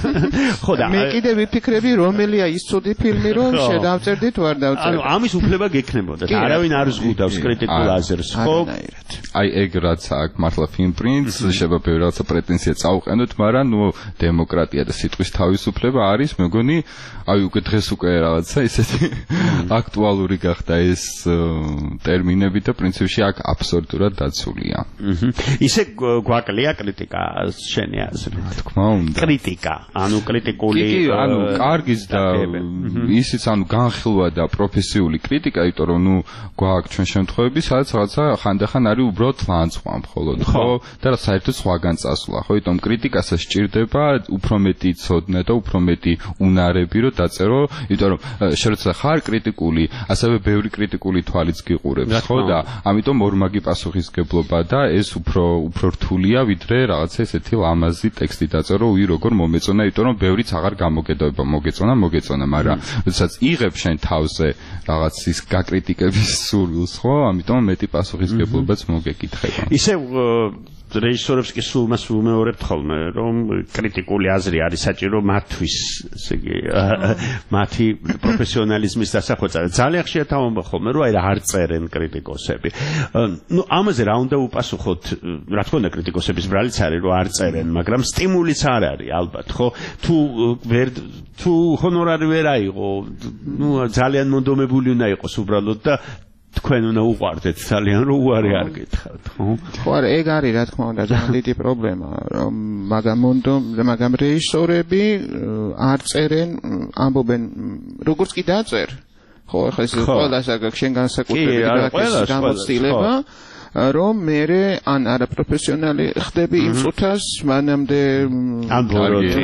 ხო და
მე კიდე ვიფიქრები რომელია ის ცუდი ფილმი რომ შედავწერდით ვარ დავწერდი
ანუ ამის უფლება გექნებოდა და არავინ არ ზღუდავს კრიტიკულ აზრს ხო
აი ეგ რაც აქ მართლა ფილმ პრინტს შეიძლება ბევრი რაღაცა პრეტენზია წაუყენოთ მაგრამ ნუ დემოკრატია და სიტყვის თავისუფლება არის მეგონი აი უკვე დღეს უკვე რაღაცა ისეთი აქტუალური გახდა ეს ტერმინები და პრინციპში აქ აბსოლუტურად დაცულია
ისე გვაკლია კრიტიკა შენი აზრით
თქმა უნდა
კრიტიკა ანუ კრიტიკული
კი ანუ კარგის და ისიც ანუ განხილვა და პროფესიული კრიტიკა იმიტომ რომ ნუ გვაქვს ჩვენ შემთხვევები სადაც რაღაცა ხანდახან არის უბრალოდ ლანცვა მხოლოდ ხო და საერთოდ სხვაგან წასვლა ხო იმიტომ კრიტიკასაც სჭირდება უფრო მეტი ცოდნა და უფრო მეტი უნარები რომ დაწერო იმიტომ რომ შეიძლება ხარ კრიტიკული ასევე ბევრი კრიტიკული თვალიც გიყურებს ხო და ამიტომ ორმაგი პასუხისგებლობა და ეს უფრო უფრო რთულია ვიდრე რაღაცა ესეთი ლამაზი ტექსტი დაწერო უი როგორ მომეწონა იმიტომ რომ ბევრიც აღარ გამოგედოება მოგეწონა მოგეწონა მაგრამ როდესაც იღებ შენ თავზე რაღაც ის გაკრიტიკების სურვილს ხო ამიტომ მეტი პასუხისგებლობაც მოგეკითხება
ისე რეჟისორებს კი სულ მას უმეორებთ ხოლმე რომ კრიტიკული აზრი არის საჭირო მათთვის ესე იგი მათი პროფესიონალიზმის დასახვეწარად ძალიან ხშირად ამბობ ხოლმე რომ აი რა არ წერენ კრიტიკოსები ნუ ამაზე რა უნდა უპასუხოთ რა თქმა უნდა კრიტიკოსების ბრალიც არის რომ არ წერენ მაგრამ სტიმულიც არ არის ალბათ ხო თუ ვერ თუ ჰონორარი ვერ აიღო ნუ ძალიან მონდომებული უნდა იყოს უბრალოდ და თქვენ უნდა უყვარდეთ ძალიან რომ უარი არ გითხართ ხო
ხო არა ეგ არის რა თქმა უნდა ძალიან დიდი პრობლემა რომ მაგამ მონდო მაგამ რეჟისორები არ წერენ ამბობენ როგორც კი დაწერ ხო ახლა ეს ყველას აქვს შენ განსაკუთრებით გამოცდილება რომ მე ან არაპროფესიონალი ხდები იმ წუთას მანამდე
ან ბოროტი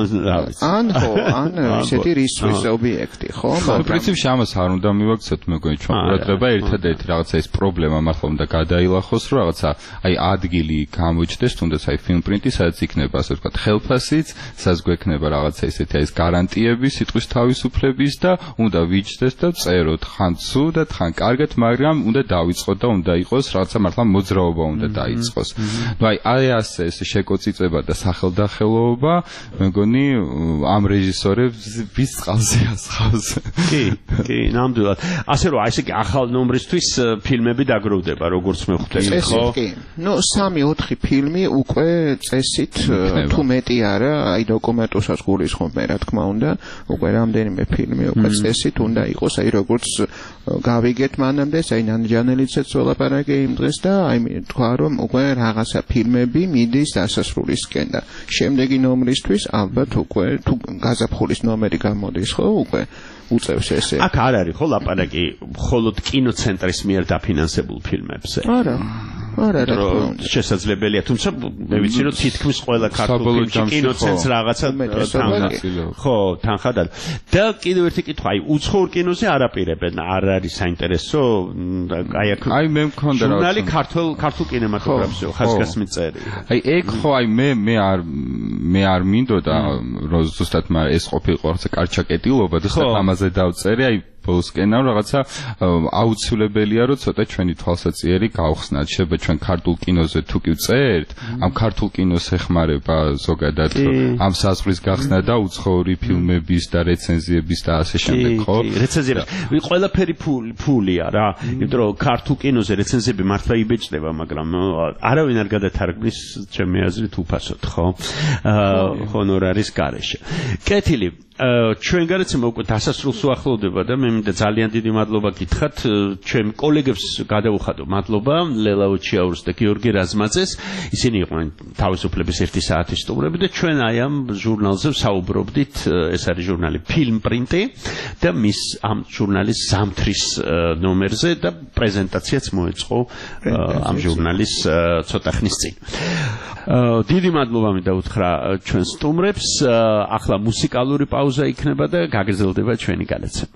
ან ხო ან ისეთი რისკის ობიექტი ხო
მაგრამ პრინციპში ამას არ უნდა მივაქცეთ მეგონი ჩვენ ყურადღება ერთადერთი რაღაცა ეს პრობლემა მართლა უნდა გადაილახოს რომ რაღაცა აი ადგილი გამოჩნდეს თუნდაც აი ფილმ პრინტი სადაც იქნება ასე ვთქვათ ხელფასიც სადაც გვექნება რაღაცა ისეთი აი ეს გარანტიები სიტყვის თავისუფლების და უნდა ვიჯდეს და წეროთ ხან ცუდად ხან კარგად მაგრამ უნდა დავიწყოთ და უნდა იყოს რაღაც მართლა მოძრაობა უნდა დაიწყოს. ნუ აი აი ასე ეს შეკოწიწება და სახელდახელოობა მეგონი ამ რეჟისორებს ვის წყალზე ასხავს.
კი, კი, ნამდვილად. ასე რომ აი ესე ახალ ნომრისთვის ფილმები დაგროვდება როგორც მე ხვდები, ხო?
კი. ნუ სამი ოთხი ფილმი უკვე წესით თუ მეტი არა, აი დოკუმენტოსაც გულისხმობ მე რა თქმა უნდა, უკვე რამდენიმე ფილმი უკვე წესით უნდა იყოს, აი როგორც გავიგეთ მანამდე, აი ნანჯანელიცეც ველაპარაკე იმ დღეს და აი თქვა რომ უკვე რაღაცა ფილმები მიდის დასასრულისკენ და შემდეგი ნომრისთვის ალბათ უკვე თუ გაზაფხულის ნომერი გამოდის ხო უკვე უწევს ესე.
აქ არ არის ხო ლაპარაკი მხოლოდ კინოცენტრის მიერ დაფინანსებულ ფილმებზე.
არა. არა რა თქმა უნდა.
შესაძლებელია, თუმცა მე ვიცი რომ თითქმის ყველა ქართულ ფილმში კინოცენტრს რაღაცა ხო, თანხა და და კიდევ ერთი კითხვა, აი უცხოურ კინოზე არ აპირებენ, არ არის საინტერესო, აი აქ
აი მე მქონდა რა
ჟურნალი ქართულ ქართულ კინემატოგრაფზე ხაზგასმით წერი.
აი ეგ ხო აი მე მე არ მე არ მინდოდა რომ ზუსტად ეს ყოფილიყო რაღაცა კარჩაკეტილობა და საერთოდ ამაზე დავწერე აი ბოლოსკენა რაღაცა აუცილებელია რომ ცოტა ჩვენი თვალსაჩინო გავხსნათ შეიძლება ჩვენ ქართულ კინოზე თუ კი ვწერთ ამ ქართულ კინოს ეხმარება ზოგადად ამ საზღვრის გახსნა და უცხოური ფილმების და რეცენზიების და ასე შემდეგ ხო
რეცენზიები ყველაფერი ფულია რა იმიტომ რომ ქართულ კინოზე რეცენზიები მართლა იბეჭდება მაგრამ არავინ არ გადათარგმნის ჩემი აზრით უფასოდ ხო ჰონორარის გარეშე კეთილი ჩვენ გარეთმა უკვე დასასრულს უახლოვდება და მე მინდა ძალიან დიდი მადლობა გითხრათ ჩვენ კოლეგებს გადავუხადო მადლობა ლელა უჩიაურს და გიორგი რაზმაძეს ისინი იყვნენ თავისუფლების ერთი საათის სტუმრები და ჩვენ აი ამ ჟურნალზე ვსაუბრობდით ეს არის ჟურნალი ფილმ პრინტი და მის ამ ჟურნალის ზამთრის ნომერზე და პრეზენტაციაც მოეწყო ამ ჟურნალის ცოტა ხნის წინ. დიდი მადლობა მინდა უთხრა ჩვენ სტუმრებს. ახლა მუსიკალური პაუზა იქნება და გაგრძელდება ჩვენი განაცემა.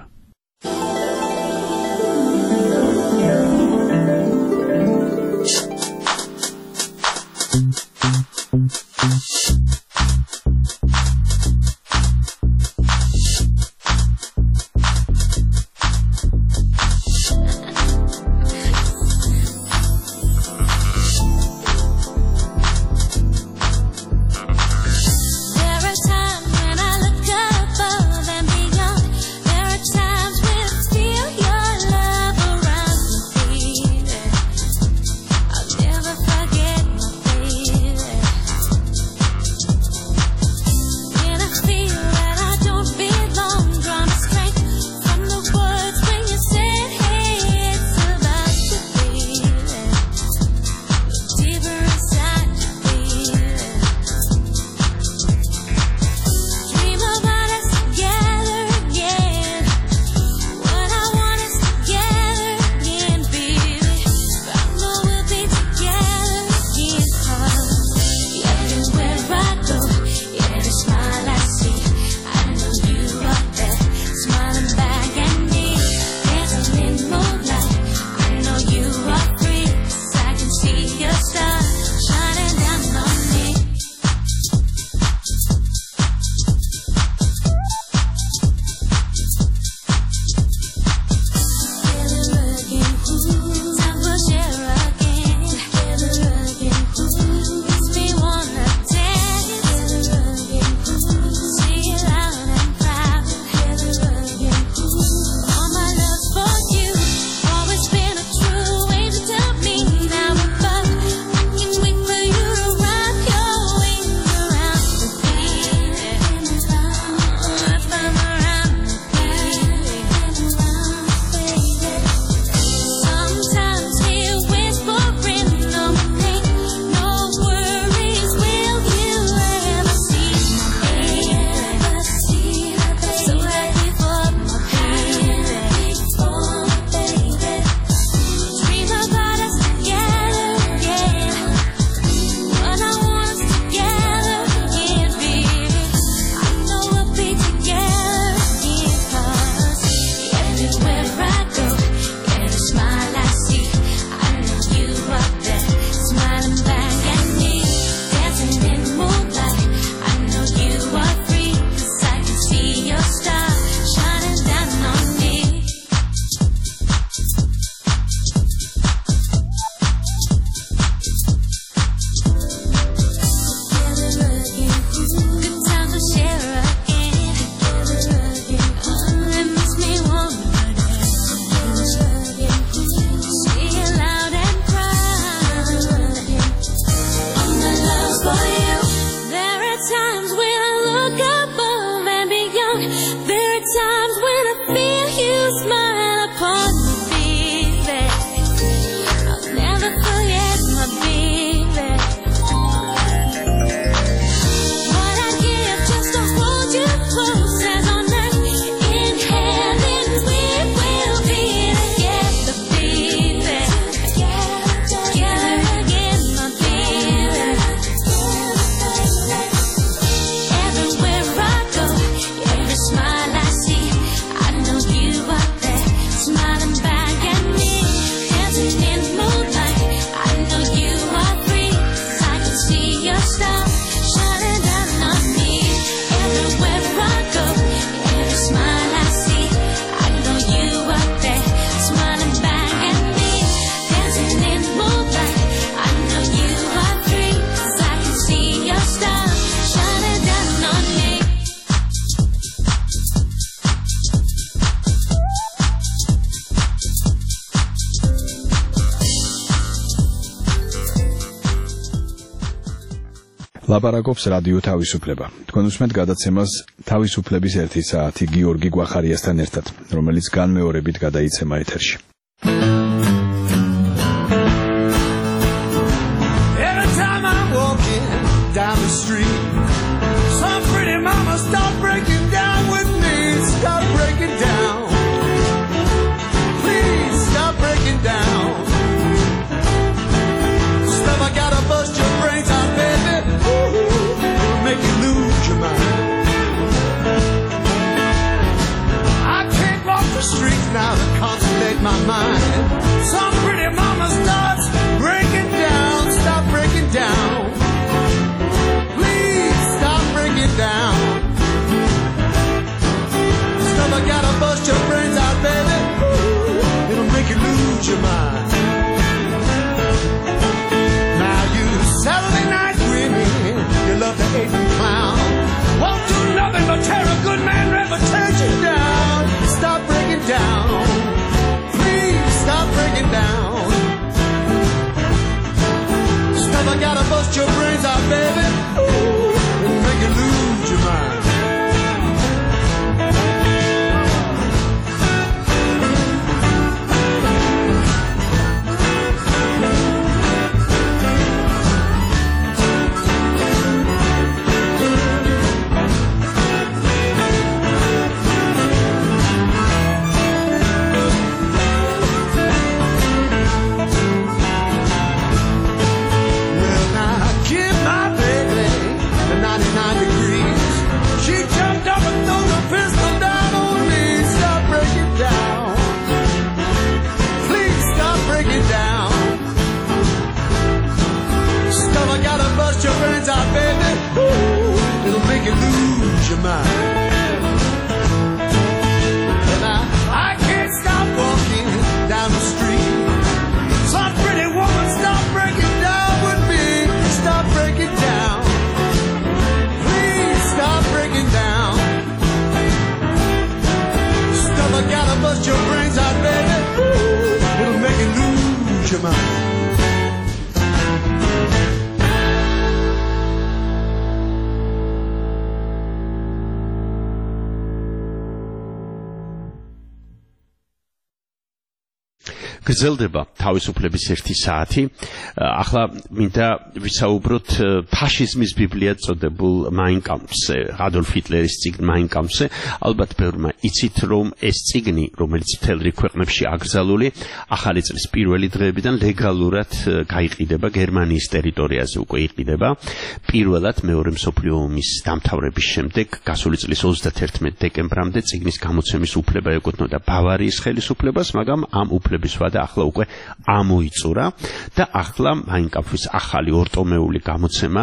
ლაპარაკობს რადიო თავისუფლება. თქვენ უსმენთ გადაცემას თავისუფლების ერთი საათი გიორგი გვახარიასთან ერთად, რომელიც განმეორებით გადაიცემა ეთერში.
Every time I'm walking down the street, some pretty mama start breaking down with me. Stop breaking down. Please stop breaking down. Jama.
გრძელდება თავისუფლების ერთი საათი. ახლა მინდა ვისაუბროთ ფაშიზმის ბიბლიად წოდებულ Mein Kampfზე, Adolf Hitleris წიგნ Mein Kampfზე. ალბათ ბევრმა იცით, რომ ეს წიგნი, რომელიც მთელ რიგ ქვეყნებში აკრძალული, ახალი წლის პირველი დღეებიდან ლეგალურად გაიყიდება გერმანიის ტერიტორიაზე უკვე იყიდება. პირველად მეორე მსოფლიო ომის დამთავრების შემდეგ, გასული წლის ოცდაათი დეკემბრამდე წიგნის გამოცემის უფლება ეკუთვნოდა ბავარიის ხელისუფლებას, მაგრამ ამ უფლების ვადა ახლა უკვე ამოიწურა და ახლა Mein Kampfის ახალი ორტომეული გამოცემა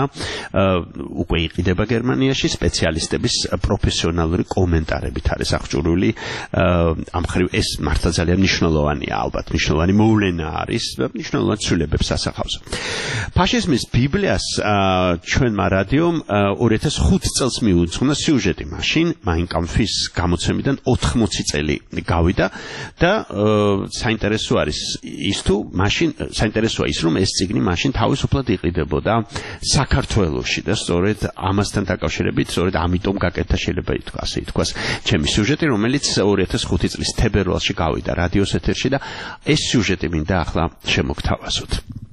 უკვე იყიდება გერმანიაში სპეციალისტების პროფესიონალური კომენტარებით არის აღჭურვილი. ამ მხრივ ეს მართლა ძალიან მნიშვნელოვანია, ალბათ მნიშვნელოვანი მოვლენა არის და მნიშვნელოვან ცვლილებებს ასახავს. ფაშიზმის ბიბლიას ჩვენმა რადიომ ორი ათას ხუთი წელს მიუძღვნა სიუჟეტი, მაშინ Mein Kampfის გამოცემიდან ოთხმოცი წელი გავიდა და საინტერესო არის ის თუ მაშინ საინტერესოა ის რომ ეს წიგნი მაშინ თავისუფლად იყიდებოდა საქართველოში და სწორედ ამასთან დაკავშირებით სწორედ ამიტომ გაკეთდა შეიძლება ითქვა ასე ითქვას ჩემი სიუჟეტი რომელიც ორი ათას ხუთი წლის თებერვალში გავიდა რადიოს ეთერში და ეს სიუჟეტი მინდა ახლა შემოგთავაზოთ.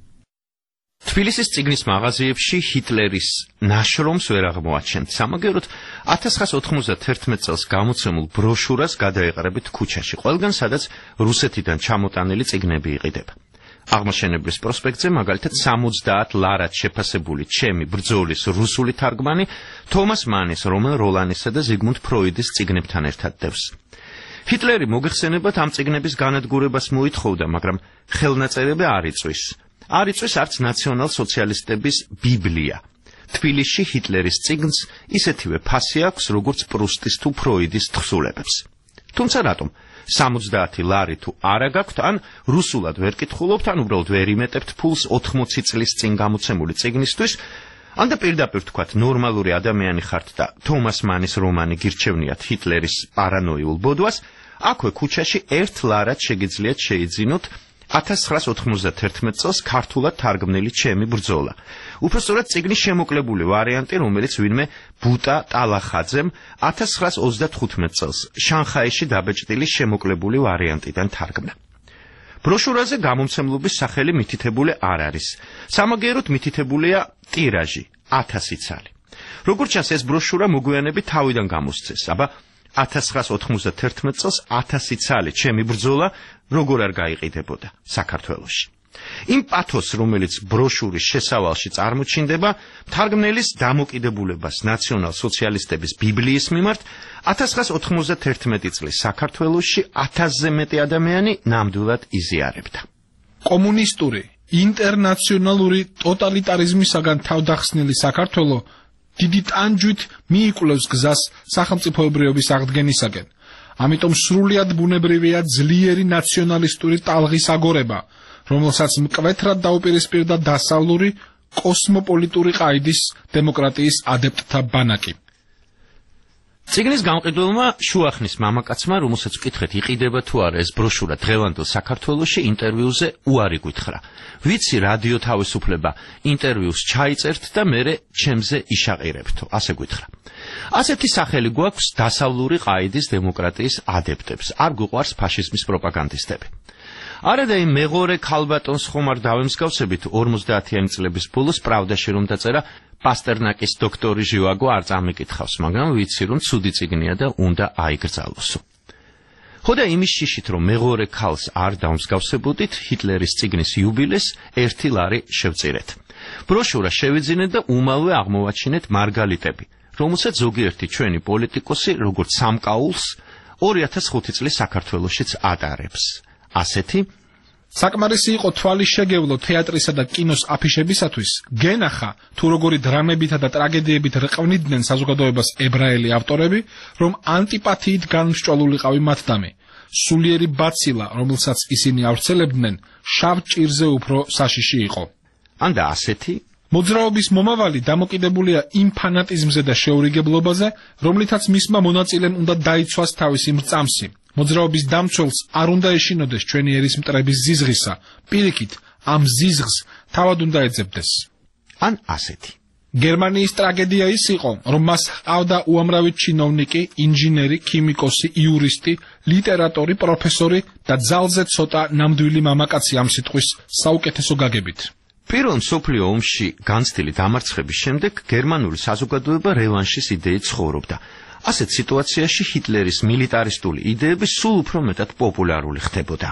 თბილისის წიგნის მაღაზიებში ჰიტლერის ნაშრომს ვერ აღმოაჩენთ. სამაგეროდ ათას ცხრაასა ოთხმოცდაათი წელს გამოცემულ ბროშურას გადაეყრებით ქუჩაში, ყველგან სადაც რუსეთიდან ჩამოტანილი წიგნები იყიდება. აღმაშენებლის პროსპექტზე მაგალითად სამოცდაათ ლარად შეფასებული ჩემი ბრძოლის რუსული თარგმანი თომას მანის, რომელ როლანისა და ზიგმუნდ ფროიდის წიგნებთან ერთად დევს. ჰიტლერი მოგეხსენებათ ამ წიგნების განადგურებას მოითხოვდა, მაგრამ ხელნაწერები არ იწვის. არ იწვის არც ნაციონალ-სოციალისტების ბიბლია. თბილისში ჰიტლერის წიგნს ისეთივე ფასი აქვს, როგორც პრუსტის თუ ფროიდის თხზულებებს. თუმცა რატომ? სამოცდაათი ლარი თუ არა გაქვთ, ან რუსულად ვერ კითხულობთ, ან უბრალოდ ვერ იმეტებთ ფულს ოთხმოცი წლის წინ გამოცემული წიგნისთვის, ან და პირდაპირ თქვათ, ნორმალური ადამიანი ხართ და თომას მანის რომანი გირჩევნიათ ჰიტლერის პარანოიულ ბოდვას, აქვე ქუჩაში ერთ ლარად შეგიძლიათ შეიძინოთ ათას ცხრაასა ოთხმოცდაათი წელს ქართულად თარგმნილი ჩემი ბრძოლა. უпростоრად წიგნის შემოკლებული ვარიანტი, რომელიც ვინმე ბუტა ტალახაძემ ათას ცხრაასა ოცდათხუთმეტ წელს შანხაიში დაბეჭდილი შემოკლებული ვარიანტიდან თარგმნა. ბროშურაზე გამომცემლობის სახელი მითითებული არ არის. სამაგეროდ მითითებულია ტირაჟი ათასი ცალი. როგორც ჩანს, ეს ბროშურა მოგვიანებით თავიდან გამოსცეს, აბა ათას ცხრაასა ოთხმოცდაათი წელს ათასი ცალი ჩემი ბრძოლა როგორ არ გაიყიდებოდა საქართველოში. იმ პათოს, რომელიც ბროშურის შესავალში წარმოჩინდება, მთარგმნელის დამოკიდებულებას ნაციონალ-სოციალისტების ბიბლიის მიმართ ათას ცხრაასა ოთხმოცდაათი წლის საქართველოში ათასზე მეტი ადამიანი ნამდვილად იზიარებდა.
კომუნისტური, ინტერნაციონალური ტოტალიტარიზმისაგან თავდახსნილი საქართველო დიდი ტანჯვით მიიკვლევს გზას სახელმწიფოებრიობის აღდგენისაკენ. ამიტომ სრულიად ბუნებრივია ძლიერი ნაციონალისტური ტალღის აგორება, რომელსაც მკვეთრად დაუპირისპირდა დასავლური კოსმოპოლიტური ყაიდის დემოკრატიის ადეპტთა ბანაკი. წიგნის გამყიდველმა შუახნის მამაკაცმა, რომელსაც ვკითხეთ იყიდება თუ არა ეს ბროშურა დღევანდელ საქართველოში, ინტერვიუზე უარი გითხრა. ვიცი რადიო თავისუფლება ინტერვიუს ჩაიწერთ და მერე ჩემზე იშაყირებთო, ასე გითხრა. ასეთი სახელი გვაქვს დასავლური ყაიდის დემოკრატიის ადეპტებს, არ გვიყვარს ფაშიზმის პროპაგანდისტები. არა და იმ მეღორე ქალბატონს ხომ არ დავემსგავსებით ორმოცდაათიანი წლების ბოლოს პრავდაში რომ დაწერა პასტერნაკის დოქტორი ჟივაგო არ წამიკითხავს, მაგრამ ვიცი რომ ცუდი წიგნია და უნდა აიგრძალოსო. ხო და იმის შიშით რომ მეღორე ქალს არ დავმსგავსებოდით, ჰიტლერის წიგნის იუბილეს ერთი ლარი შევწირეთ. ბროშურა შევიძინეთ და უმალვე აღმოვაჩინეთ მარგალიტები, რომელსაც ზოგიერთი ჩვენი პოლიტიკოსი როგორც სამკაულს ორი ათას ხუთი წლის საქართველოშიც ატარებს. ასეთი საკმარისი იყო თვალის შეგევლო თეატრისა და კინოს აფიშებისათვის, გენახა თუ როგორი დრამებითა და ტრაგედიებით რყვნიდნენ საზოგადოებას ებრაელი ავტორები, რომ ანტიპათიით განმსჭვალულიყავი მათდამი. სულიერი ბაცილა, რომელსაც ისინი ავრცელებდნენ, შავ ჭირზე უფრო საშიში იყო. ან და ასეთი მოძრაობის მომავალი დამოკიდებულია იმ ფანატიზმზე და შეურიგებლობაზე, რომლითაც მისმა მონაწილემ უნდა დაიცვას თავისი მრწამსი. მოძრაობის დამცველს არ უნდა ეშინოდეს ჩვენი ერის მტრების ზიზღისა, პირიქით, ამ ზიზღს თავად უნდა ეძებდეს.
ან ასეთი.
გერმანიის ტრაგედია ის იყო, რომ მას ჰყავდა უამრავი ჩინოვნიკი, ინჟინერი, ქიმიკოსი, იურისტი, ლიტერატორი, პროფესორი და ძალზე ცოტა ნამდვილი მამაკაცი ამ სიტყვის საუკეთესო გაგებით.
პირველ მსოფლიო ომში განცდილი დამარცხების შემდეგ გერმანული საზოგადოება რევანშის იდეით ცხოვრობდა. ასეთ სიტუაციაში ჰიტლერის მილიტარისტული იდეები სულ უფრო მეტად პოპულარული ხდებოდა.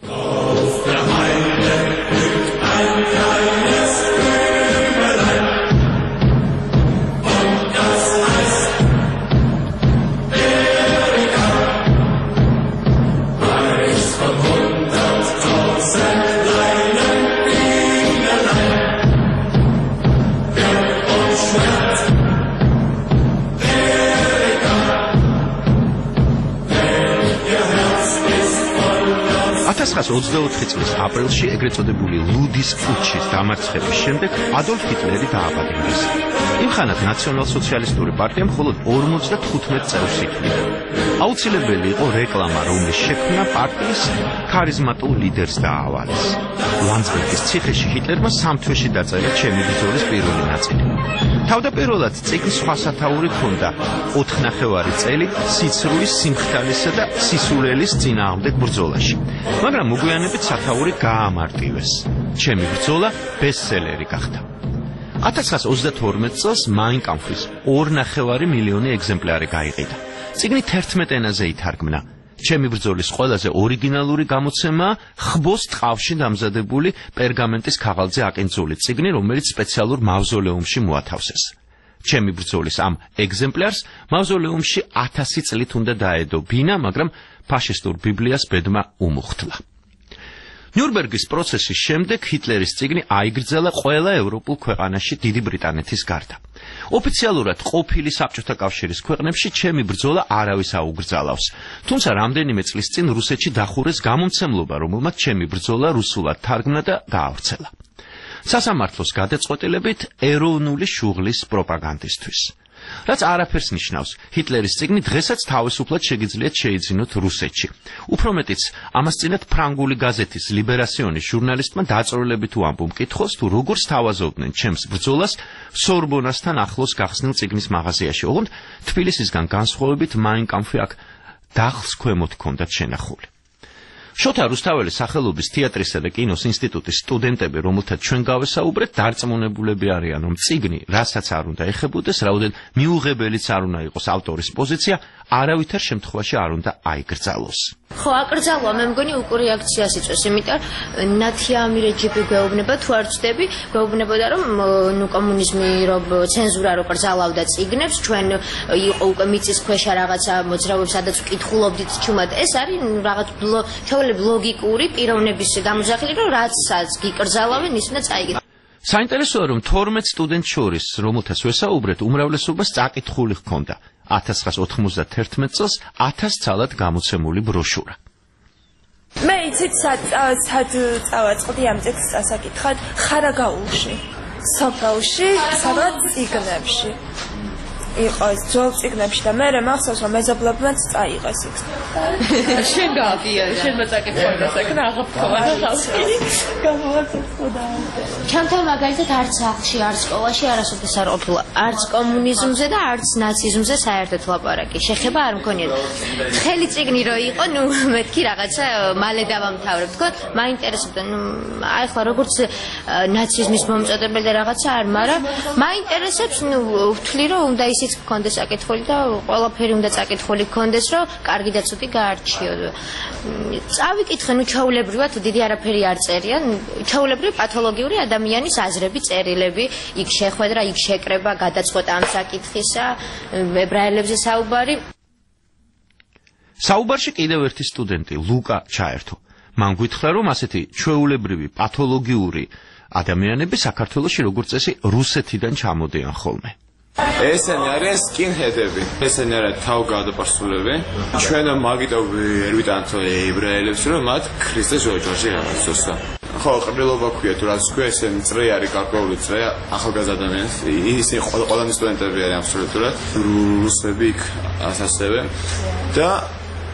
ათას ცხრაას ოცდაოთხი წლის აპრილში ეგრეთ წოდებული ლუდის პუტჩის დამარცხების შემდეგ ადოლფ ჰიტლერი დააპატიმრეს. იმ ხანად ნაციონალ-სოციალისტური პარტია მხოლოდ ორმოცდათხუთმეტ წევრს ითვლიდა. აუცილებელი იყო რეკლამა, რომლის შექმნა პარტიის ქარიზმატულ ლიდერს დაავალეს. ლანდსბერგის ციხეში ჰიტლერმა სამ თვეში დაწერა ჩემი ბრძოლის პირველი ნაწილი. თავდაპირველად წიგნს სხვა სათაური ჰქონდა ოთხნახევარი წელი სიცრუის, სიმხდალისა და სისულელის წინააღმდეგ ბრძოლაში. მაგრამ მოგვიანებით სათაური გაამარტივეს. ჩემი ბრძოლა ბესტსელერი გახდა. ათას ცხრაას ოცდათორმეტ წელს მაინ კამფის ორნახევარი მილიონი ეგზემპლარი გაიყიდა. წიგნი თერთმეტ ენაზე ითარგმნა. ჩემი ბრძოლის ყველაზე ორიგინალური გამოცემაა ხბოს ტყავში დამზადებული პერგამენტის ქაღალდზე აკინძული წიგნი, რომელიც სპეციალურ მავზოლეუმში მოათავსეს. ჩემი ბრძოლის ამ ეგზემპლარს მავზოლეუმში ათასი წლით უნდა დაედო ბინა, მაგრამ ფაშისტურ ბიბლიას ბედმა უმუხტლა. ნიურნბერგის პროცესის შემდეგ ჰიტლერის წიგნი აიგრძელა ყველა ევროპულ ქვეყანაში დიდი ბრიტანეთის გარდა. ოფიციალურად ყოფილი საბჭოთა კავშირის ქვეყნებში ჩემი ბრძოლა არავის აუგრძალავს. თუმცა რამდენიმე წლის წინ რუსეთში დახურეს გამომცემლობა, რომელმაც ჩემი ბრძოლა რუსულად თარგმნა და გაავრცელა. სასამართლოს გადაწყვეტილებით ეროვნული შუღლის პროპაგანდისთვის. რაც არაფერს ნიშნავს, ჰიტლერის წიგნი დღესაც თავისუფლად შეგიძლიათ შეიძინოთ რუსეთში. უფრო მეტიც, ამას წინათ ფრანგული გაზეთის ლიბერასიონის ჟურნალისტმა დაწვრილებით უამბო მკითხოს, თუ როგორ სთავაზობდნენ ჩემს ბრძოლას სორბონასთან ახლოს გახსნილ წიგნის მაღაზიაში, ოღონდ თბილისისგან განსხვავებით მაინ კამფი აქ დახს ქვემოთ ჰქონდათ შენახული. შოთა რუსთაველის სახელობის თეატრისა და კინოს ინსტიტუტის სტუდენტები, რომელთაც ჩვენ გავესაუბრეთ, დარწმუნებულები არიან, რომ წიგნი, რასაც არ უნდა ეხებოდეს, რაოდენ მიუღებელიც არ უნდა იყოს ავტორის პოზიცია, არავითარ შემთხვევაში არ უნდა აიგრძალოს.
ხო, აკრძალვა, მე მგონი უკვე რეაქციას იწვევს, იმიტომ ნათიამი რეჯიმი გვეუბნება, თუ არ ვწდები, გვეუბნებოდა, რომ ნუ კომუნიზმი რო ცენზურა რო კრძალავდა წიგნებს, ჩვენ იყო უკვე მიწის ქვეშა რაღაცა მოძრაობებს, სადაც ვკითხულობდით ჩუმად. ეს არის რაღაც ლოგიკური პიროვნების გამოძახილი, რომ რაცაც გიკრძალავენ, ის უნდა წაიგეთ.
საინტერესოა, რომ თორმეტ სტუდენტს შორის, რომელთაც ვესაუბრეთ, უმრავლესობას წაკითხული ჰქონდა. ათას ცხრაას ოთხმოცდათერთმეტ წელს ათას ცალად გამოცემული ბროშურა.
მე იცით სად სად წავაწყდი ამ ტექსტს ასაკითხად ხარაგაულში, სოფელში, სადღაც წიგნებში. იყო ეს ძველ წიგნებში და მე მახსოვს რომ მეზობლებმაც წაიღეს იქ.
შენ გავია, შენ მოწაკითხავდა საკნა აღაფრთხობა და ხალხი.
გამოვაცხოდა.
ჩემთან მაგალითად არც სახლში, არც სკოლაში არასოდეს არ ყოფილა. არც კომუნიზმზე და არც ნაციზმზე საერთოდ ლაპარაკი. შეხება არ მქონია. ხელი წიგნი რო იყო, ნუ მეთქი რაღაცა მალე დავამთავრებ. თქო, მაინტერესებდა, ნუ აი ხლა როგორც ნაციზმის მომწოდებელი და რაღაცა არ, მაგრამ მაინტერესებს, ნუ ვთვლი რომ უნდა ის გქონდეს საკითხული და ყველაფერი უნდა საკითხული გქონდეს, რომ კარგი და ცუდი გაარჩიო. წავიკითხე, ნუ ჩაულებრივად დიდი არაფერი არ წერია, ჩაულებრივი პათოლოგიური ადამიანის აზრები, წერილები, იქ შეხვედრა, იქ შეკრება, გადაწყვეტა ამ საკითხისა, ებრაელებზე საუბარი.
საუბარში კიდევ ერთი სტუდენტი, ლუკა ჩაერთო. მან გითხრა, რომ ასეთი ჩვეულებრივი პათოლოგიური ადამიანები საქართველოში როგორც წესი რუსეთიდან ჩამოდიან ხოლმე.
ესენი არის სკინჰედები. ესენი არის თავგადასასრულები. ჩვენ მაგიტო ვერ ვიტანთ ებრაელებს, რომ მათ ქრისტეს ჯორჯი რაღაცოსა. ხო, ყრილობა ქვია თუ რაც ქვია, ესენი წრე არის გარკვეული წრე ახალგაზრდა ადამიანს. ისინი ყველანი სტუდენტები არიან აბსოლუტურად. რუსები იქ ასასევე და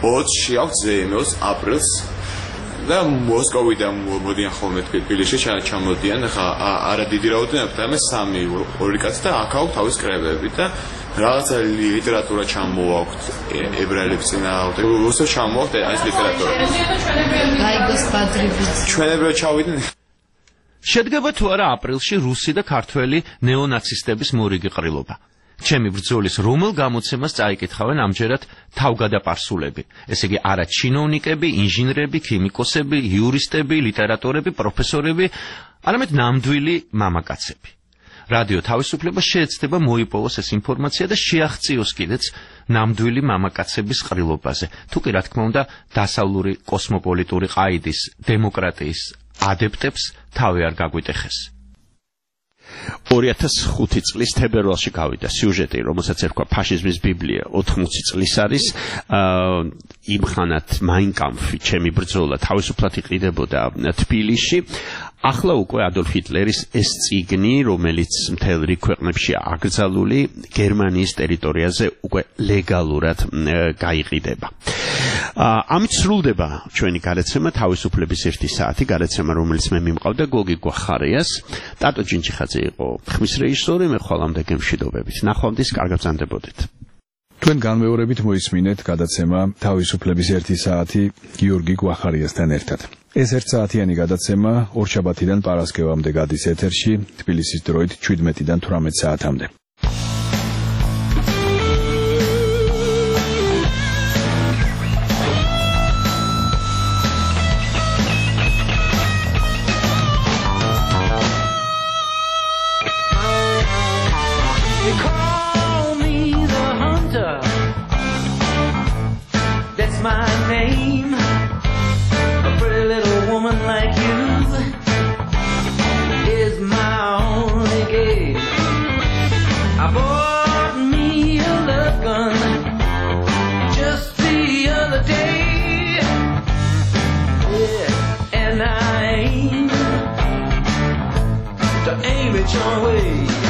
ოცში აქვს ზეიმელს აპრილს და მოსკოვიდან მოდიან ხოლმე თბილისში ჩამოდიან ხა არა დიდი რაოდენობით და სამი ორი კაცი და აქ აქვს თავის კრებები და რაღაცა ლიტერატურა ჩამოვაქვთ ებრაელების წინააღმდეგ უსო ჩამოვაქვთ ეს ლიტერატურა
გაიგოს ბადრიბიც
ჩვენებრივ ჩავიდნენ
შედგება თუ არა აპრილში რუსი და ქართველი ნეონაცისტების მორიგი ყრილობა ჩემი ბრძოლის რომელ გამოცემას წაიკითხავენ ამჯერად თავგადაპარსულები ესე იგი არა ჩინოვნიკები ინჟინრები ქიმიკოსები იურისტები ლიტერატორები პროფესორები არამედ ნამდვილი მამაკაცები რადიო თავისუფლება შეეცდება მოიპოვოს ეს ინფორმაცია და შეაღწიოს კიდეც ნამდვილი მამაკაცების ყრილობაზე თუ კი რა თქმა უნდა დასავლური კოსმოპოლიტური ყაიდის დემოკრატიის ადეპტებს თავი არ გაგვიტეხეს ორი ათას ხუთი წლის თებერვალში გავიდა სიუჟეტი, რომელსაც ერქვა ფაშიზმის ბიბლია, ოთხმოცი წლის არის, იმ ხანად Mein Kampf, ჩემი ბრძოლა თავისუფლად იყიდებოდა თბილისში. ახლა უკვე ადოლფ ჰიტლერის ეს წიგნი, რომელიც მთელ რიგ ქვეყნებში აკრძალული, გერმანიის ტერიტორიაზე უკვე ლეგალურად გაიყიდება. ამით სრულდება ჩვენი გადაცემა თავისუფლების ერთი საათი, გადაცემა რომელიც მე მიმყავდა გოგი გვახარიას, ტატო ჯინჯიხაძე იყო ხმის რეჟისორი, მე ხვალამდე გემშვიდობებით. ნახვამდის, კარგ გრძანდებოდეთ.
თქვენ განმეორებით მოისმინეთ გადაცემა თავისუფლების ერთი საათი გიორგი გვახარიასთან ერთად. ეს ერთსაათიანი გადაცემა ორშაბათიდან პარასკევამდე გადის ეთერში, თბილისის დროით შვიდმეტიდან თვრამეტ საათამდე.
My name, a pretty little woman like you is my only game. I bought me a love gun just the other day, yeah, and I aim to aim it your way.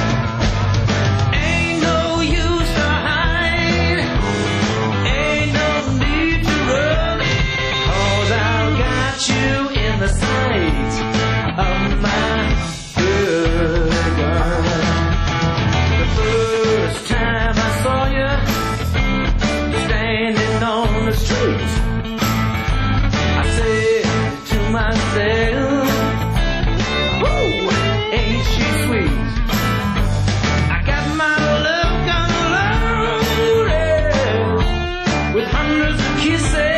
The sight of my good gun. The first time I saw you standing on the street, I said to myself, whoa, ain't she sweet? I got my love gun loaded with hundreds of kisses.